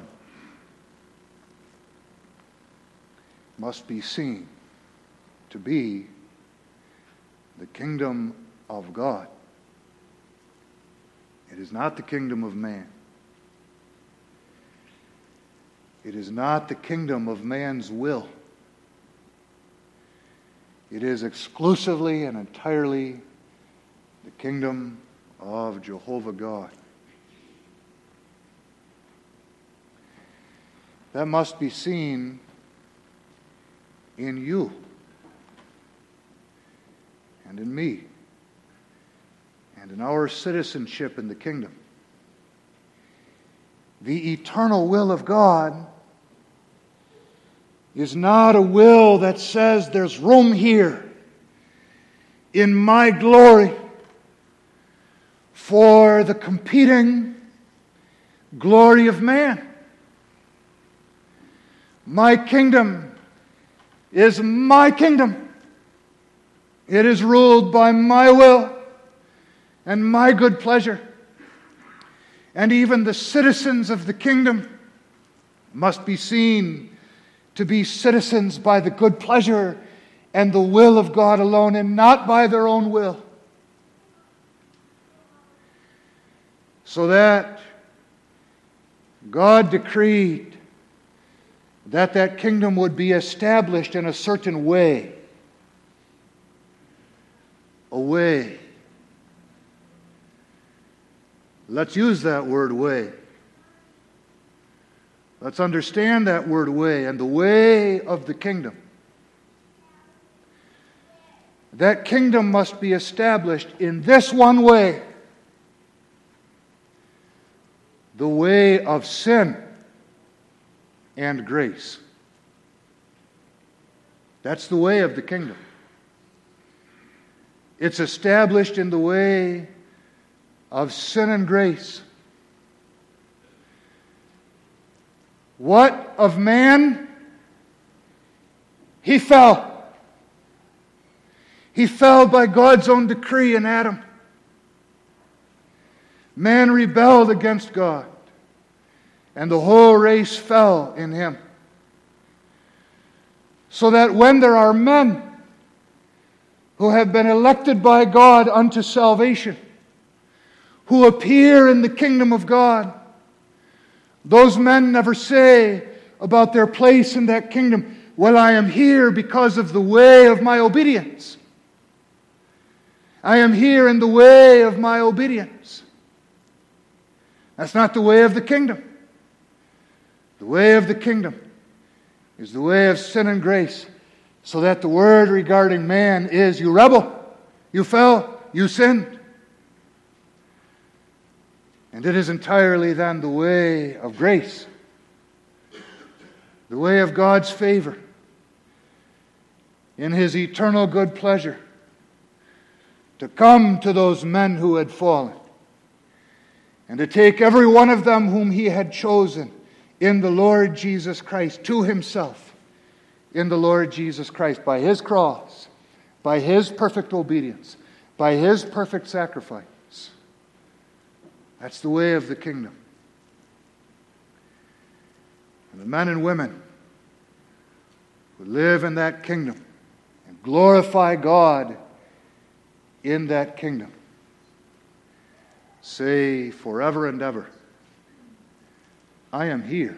must be seen to be the kingdom of God. It is not the kingdom of man. It is not the kingdom of man's will. It is exclusively and entirely the kingdom of Jehovah God. that must be seen in you and in me and in our citizenship in the kingdom. The eternal will of God is not a will that says there's room here in my glory for the competing glory of man. My kingdom is my kingdom. It is ruled by my will and my good pleasure. And even the citizens of the kingdom must be seen to be citizens by the good pleasure and the will of God alone, and not by their own will. So that God decreed that kingdom would be established in a certain way. A way. Let's use that word way. Let's understand that word way and the way of the kingdom. That kingdom must be established in this one way. The way of sin and grace. That's the way of the kingdom. It's established in the way of sin and grace. What of man? He fell. He fell by God's own decree in Adam. Man rebelled against God, and the whole race fell in him. So that when there are men who have been elected by God unto salvation, who appear in the kingdom of God, those men never say about their place in that kingdom, well, I am here because of the way of my obedience. I am here in the way of my obedience. That's not the way of the kingdom. The way of the kingdom is the way of sin and grace, so that the word regarding man is, you rebel, you fell, you sinned. And it is entirely then the way of grace, the way of God's favor, in His eternal good pleasure, to come to those men who had fallen, and to take every one of them whom He had chosen in the Lord Jesus Christ to Himself, in the Lord Jesus Christ, by His cross, by His perfect obedience, by His perfect sacrifice. That's the way of the kingdom. And the men and women who live in that kingdom and glorify God in that kingdom say forever and ever, I am here,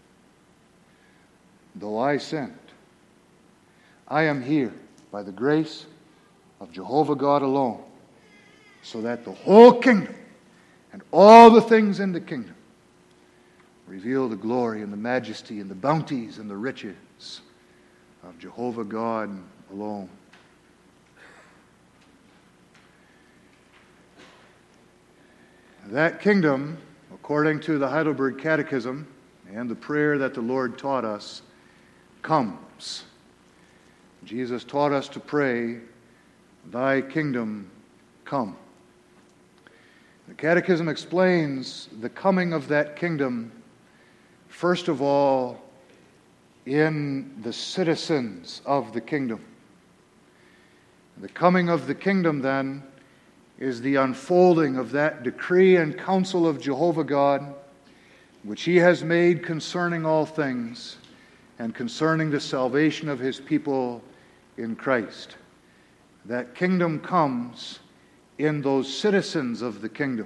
though I sinned. I am here by the grace of Jehovah God alone, so that the whole kingdom and all the things in the kingdom reveal the glory and the majesty and the bounties and the riches of Jehovah God alone. That kingdom, according to the Heidelberg Catechism and the prayer that the Lord taught us, comes. Jesus taught us to pray, Thy kingdom come. The Catechism explains the coming of that kingdom, first of all, in the citizens of the kingdom. The coming of the kingdom, then, is the unfolding of that decree and counsel of Jehovah God, which He has made concerning all things and concerning the salvation of His people in Christ. That kingdom comes in those citizens of the kingdom.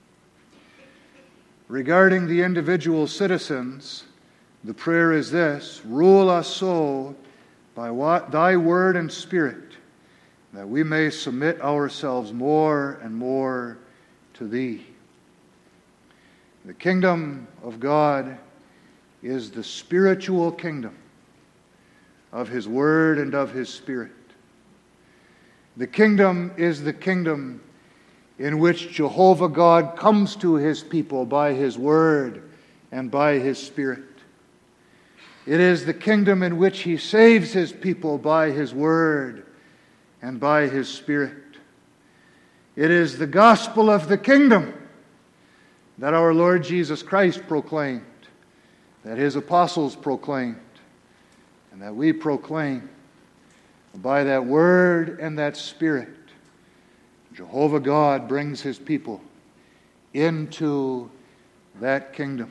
Regarding the individual citizens, the prayer is this: rule us so by Thy word and Spirit, that we may submit ourselves more and more to Thee. The kingdom of God is the spiritual kingdom of His Word and of His Spirit. The kingdom is the kingdom in which Jehovah God comes to His people by His Word and by His Spirit. It is the kingdom in which He saves His people by His Word and by His Spirit. It is the gospel of the kingdom that our Lord Jesus Christ proclaimed, that His apostles proclaimed, and that we proclaim. By that Word and that Spirit, Jehovah God brings His people into that kingdom.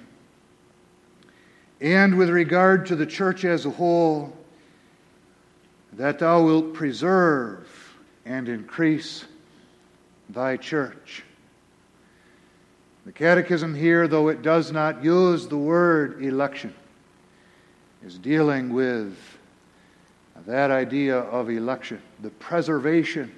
And with regard to the church as a whole, that Thou wilt preserve and increase Thy church. The Catechism here, though it does not use the word election, is dealing with that idea of election, the preservation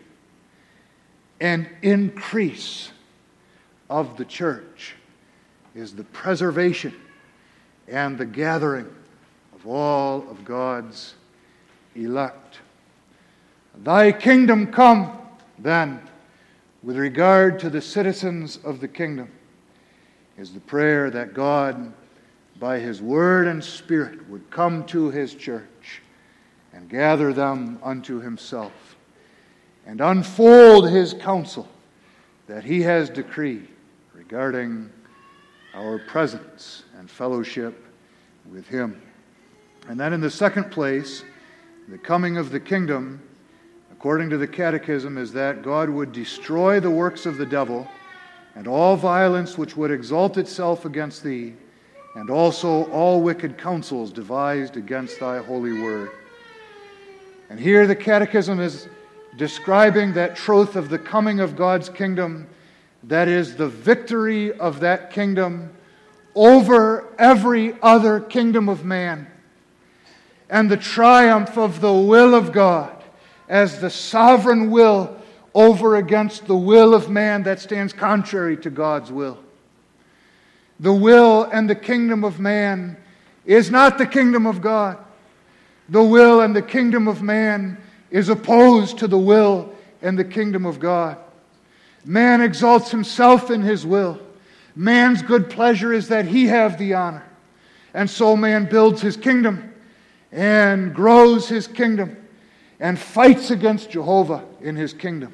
and increase of the church is the preservation and the gathering of all of God's elect. Thy kingdom come, then, with regard to the citizens of the kingdom, is the prayer that God, by His Word and Spirit, would come to His church and gather them unto Himself, and unfold His counsel that He has decreed regarding our presence and fellowship with Him. And then in the second place, the coming of the kingdom, according to the Catechism, is that God would destroy the works of the devil and all violence which would exalt itself against Thee, and also all wicked counsels devised against Thy holy word. And here the Catechism is describing that truth of the coming of God's kingdom, that is the victory of that kingdom over every other kingdom of man, and the triumph of the will of God as the sovereign will over against the will of man that stands contrary to God's will. The will and the kingdom of man is not the kingdom of God. The will and the kingdom of man is opposed to the will and the kingdom of God. Man exalts himself in his will. Man's good pleasure is that he have the honor. And so man builds his kingdom and grows his kingdom and fights against Jehovah in His kingdom.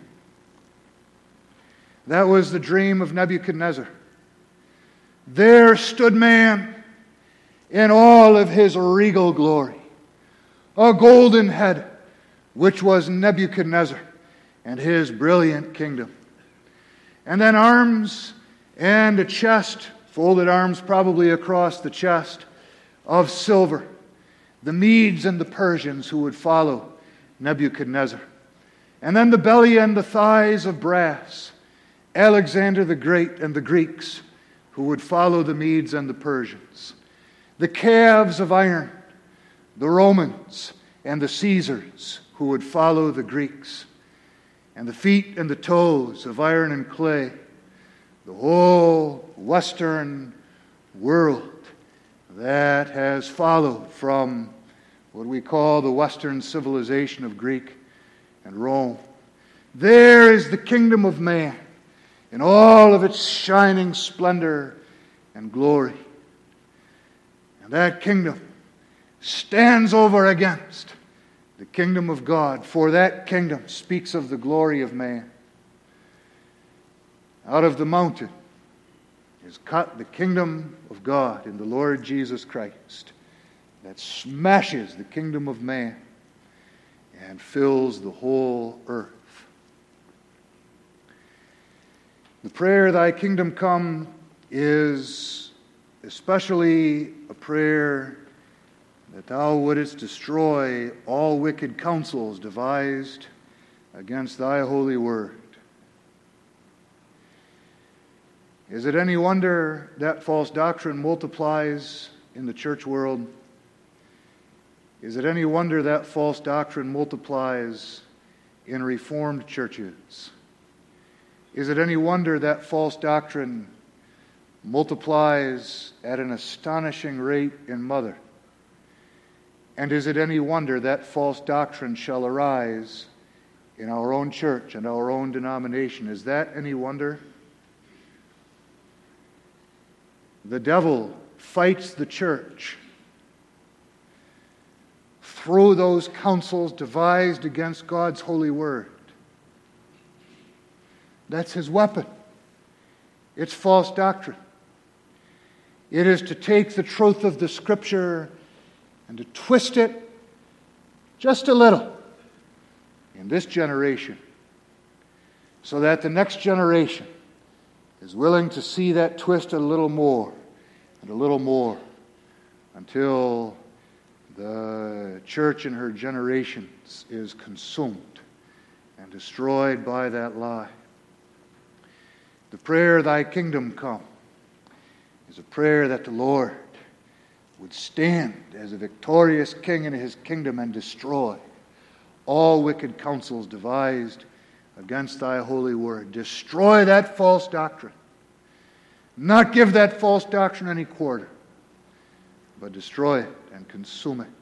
That was the dream of Nebuchadnezzar. There stood man in all of his regal glory, a golden head, which was Nebuchadnezzar and his brilliant kingdom. And then arms and a chest, folded arms probably across the chest, of silver. The Medes and the Persians who would follow Nebuchadnezzar. And then the belly and the thighs of brass, Alexander the Great and the Greeks who would follow the Medes and the Persians. The calves of iron, the Romans and the Caesars who would follow the Greeks. And the feet and the toes of iron and clay, the whole Western world that has followed from what we call the Western civilization of Greek and Rome. There is the kingdom of man in all of its shining splendor and glory. And that kingdom stands over against the kingdom of God, for that kingdom speaks of the glory of man. Out of the mountain is cut the kingdom of God in the Lord Jesus Christ that smashes the kingdom of man and fills the whole earth. The prayer, Thy kingdom come, is especially a prayer that Thou wouldest destroy all wicked counsels devised against Thy holy word. Is it any wonder that false doctrine multiplies in the church world? Is it any wonder that false doctrine multiplies in Reformed churches? Is it any wonder that false doctrine multiplies at an astonishing rate in mother. And is it any wonder that false doctrine shall arise in our own church and our own denomination? Is that any wonder? The devil fights the church through those counsels devised against God's holy word. That's his weapon. It's false doctrine. It is to take the truth of the Scripture and to twist it just a little in this generation, so that the next generation is willing to see that twist a little more and a little more, until the church in her generations is consumed and destroyed by that lie. The prayer, "Thy kingdom come," is a prayer that the Lord would stand as a victorious king in his kingdom and destroy all wicked counsels devised against thy holy word. Destroy that false doctrine. Not give that false doctrine any quarter, but destroy it and consume it.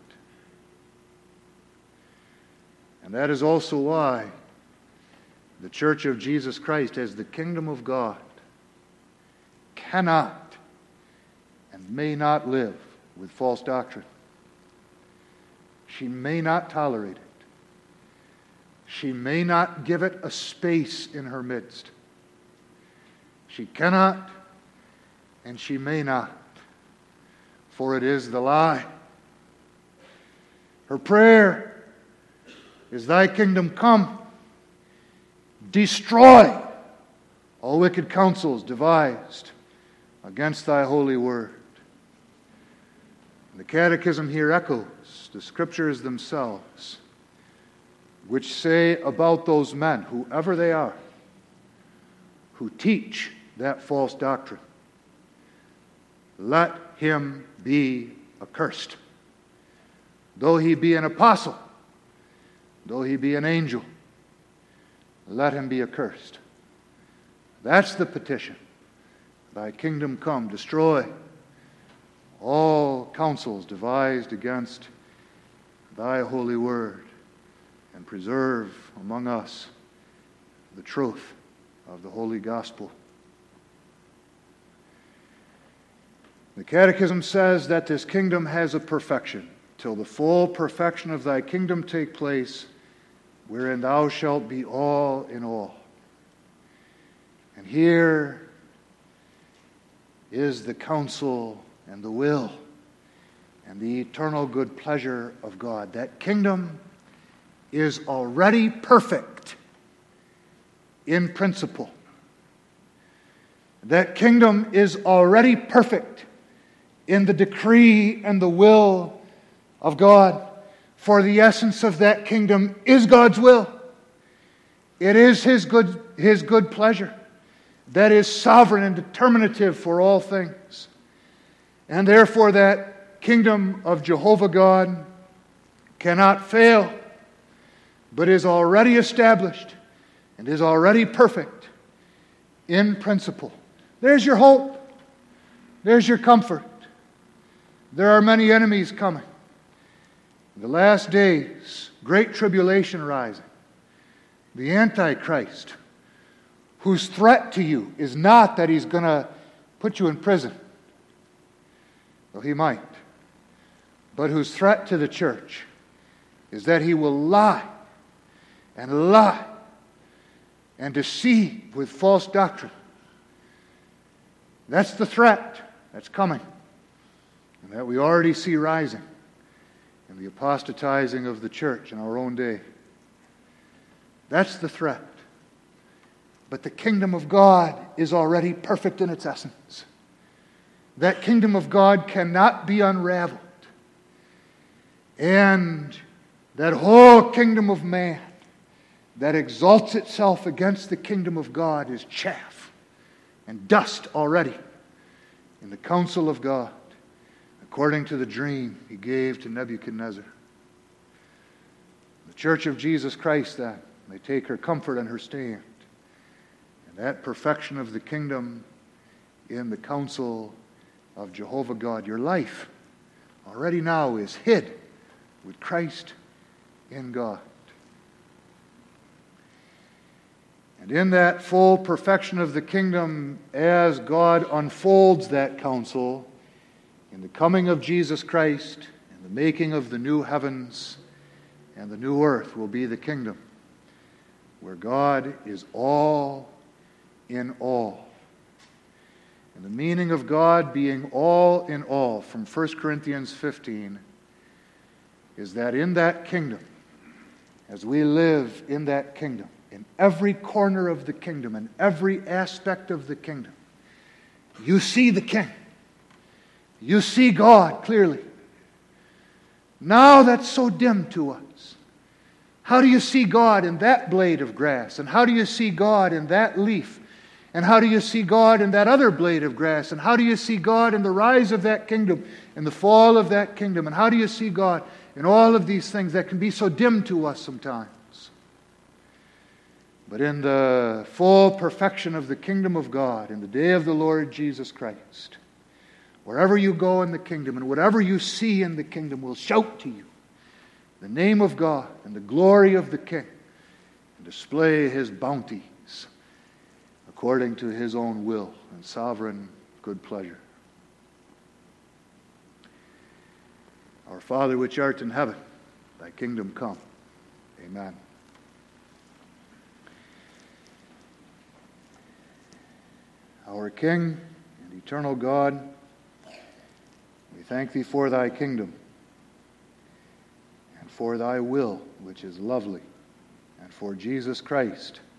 And that is also why the Church of Jesus Christ, as the kingdom of God, cannot and may not live with false doctrine. She may not tolerate it. She may not give it a space in her midst. She cannot and she may not, for it is the lie. Her prayer is, "Thy kingdom come. Destroy all wicked counsels devised against thy holy word." And the Catechism here echoes the Scriptures themselves, which say about those men, whoever they are, who teach that false doctrine, "Let him be accursed. Though he be an apostle, though he be an angel, let him be accursed." That's the petition. "Thy kingdom come." Destroy all counsels devised against thy holy word, and preserve among us the truth of the holy gospel. The Catechism says that this kingdom has a perfection, till the full perfection of thy kingdom take place, wherein thou shalt be all in all. And here is the counsel and the will and the eternal good pleasure of God. That kingdom is already perfect in principle. That kingdom is already perfect in the decree and the will of God. For the essence of that kingdom is God's will. It is His good pleasure that is sovereign and determinative for all things. And therefore that kingdom of Jehovah God cannot fail, but is already established and is already perfect in principle. There's your hope. There's your comfort. There are many enemies coming. In the last days, great tribulation rising. The Antichrist, whose threat to you is not that he's going to put you in prison, though he might, but whose threat to the church is that he will lie and deceive with false doctrine. That's the threat that's coming, and that we already see rising in the apostatizing of the church in our own day. That's the threat. But the kingdom of God is already perfect in its essence. That kingdom of God cannot be unraveled. And that whole kingdom of man that exalts itself against the kingdom of God is chaff and dust already in the counsel of God, according to the dream He gave to Nebuchadnezzar. The Church of Jesus Christ, then, may take her comfort and her stand. And that perfection of the kingdom in the counsel of Jehovah God. Your life already now is hid with Christ in God. And in that full perfection of the kingdom, as God unfolds that counsel, in the coming of Jesus Christ, in the making of the new heavens and the new earth will be the kingdom where God is all in all. And the meaning of God being all in all from 1 Corinthians 15 is that in that kingdom, as we live in that kingdom, in every corner of the kingdom, in every aspect of the kingdom, you see the King. You see God clearly. Now that's so dim to us. How do you see God in that blade of grass? And how do you see God in that leaf? And how do you see God in that other blade of grass? And how do you see God in the rise of that kingdom, in the fall of that kingdom? And how do you see God in all of these things that can be so dim to us sometimes? But in the full perfection of the kingdom of God, in the day of the Lord Jesus Christ, wherever you go in the kingdom and whatever you see in the kingdom will shout to you the name of God and the glory of the King and display His bounties according to His own will and sovereign good pleasure. Our Father which art in heaven, Thy kingdom come. Amen. Our King and eternal God, we thank Thee for Thy kingdom and for Thy will, which is lovely, and for Jesus Christ,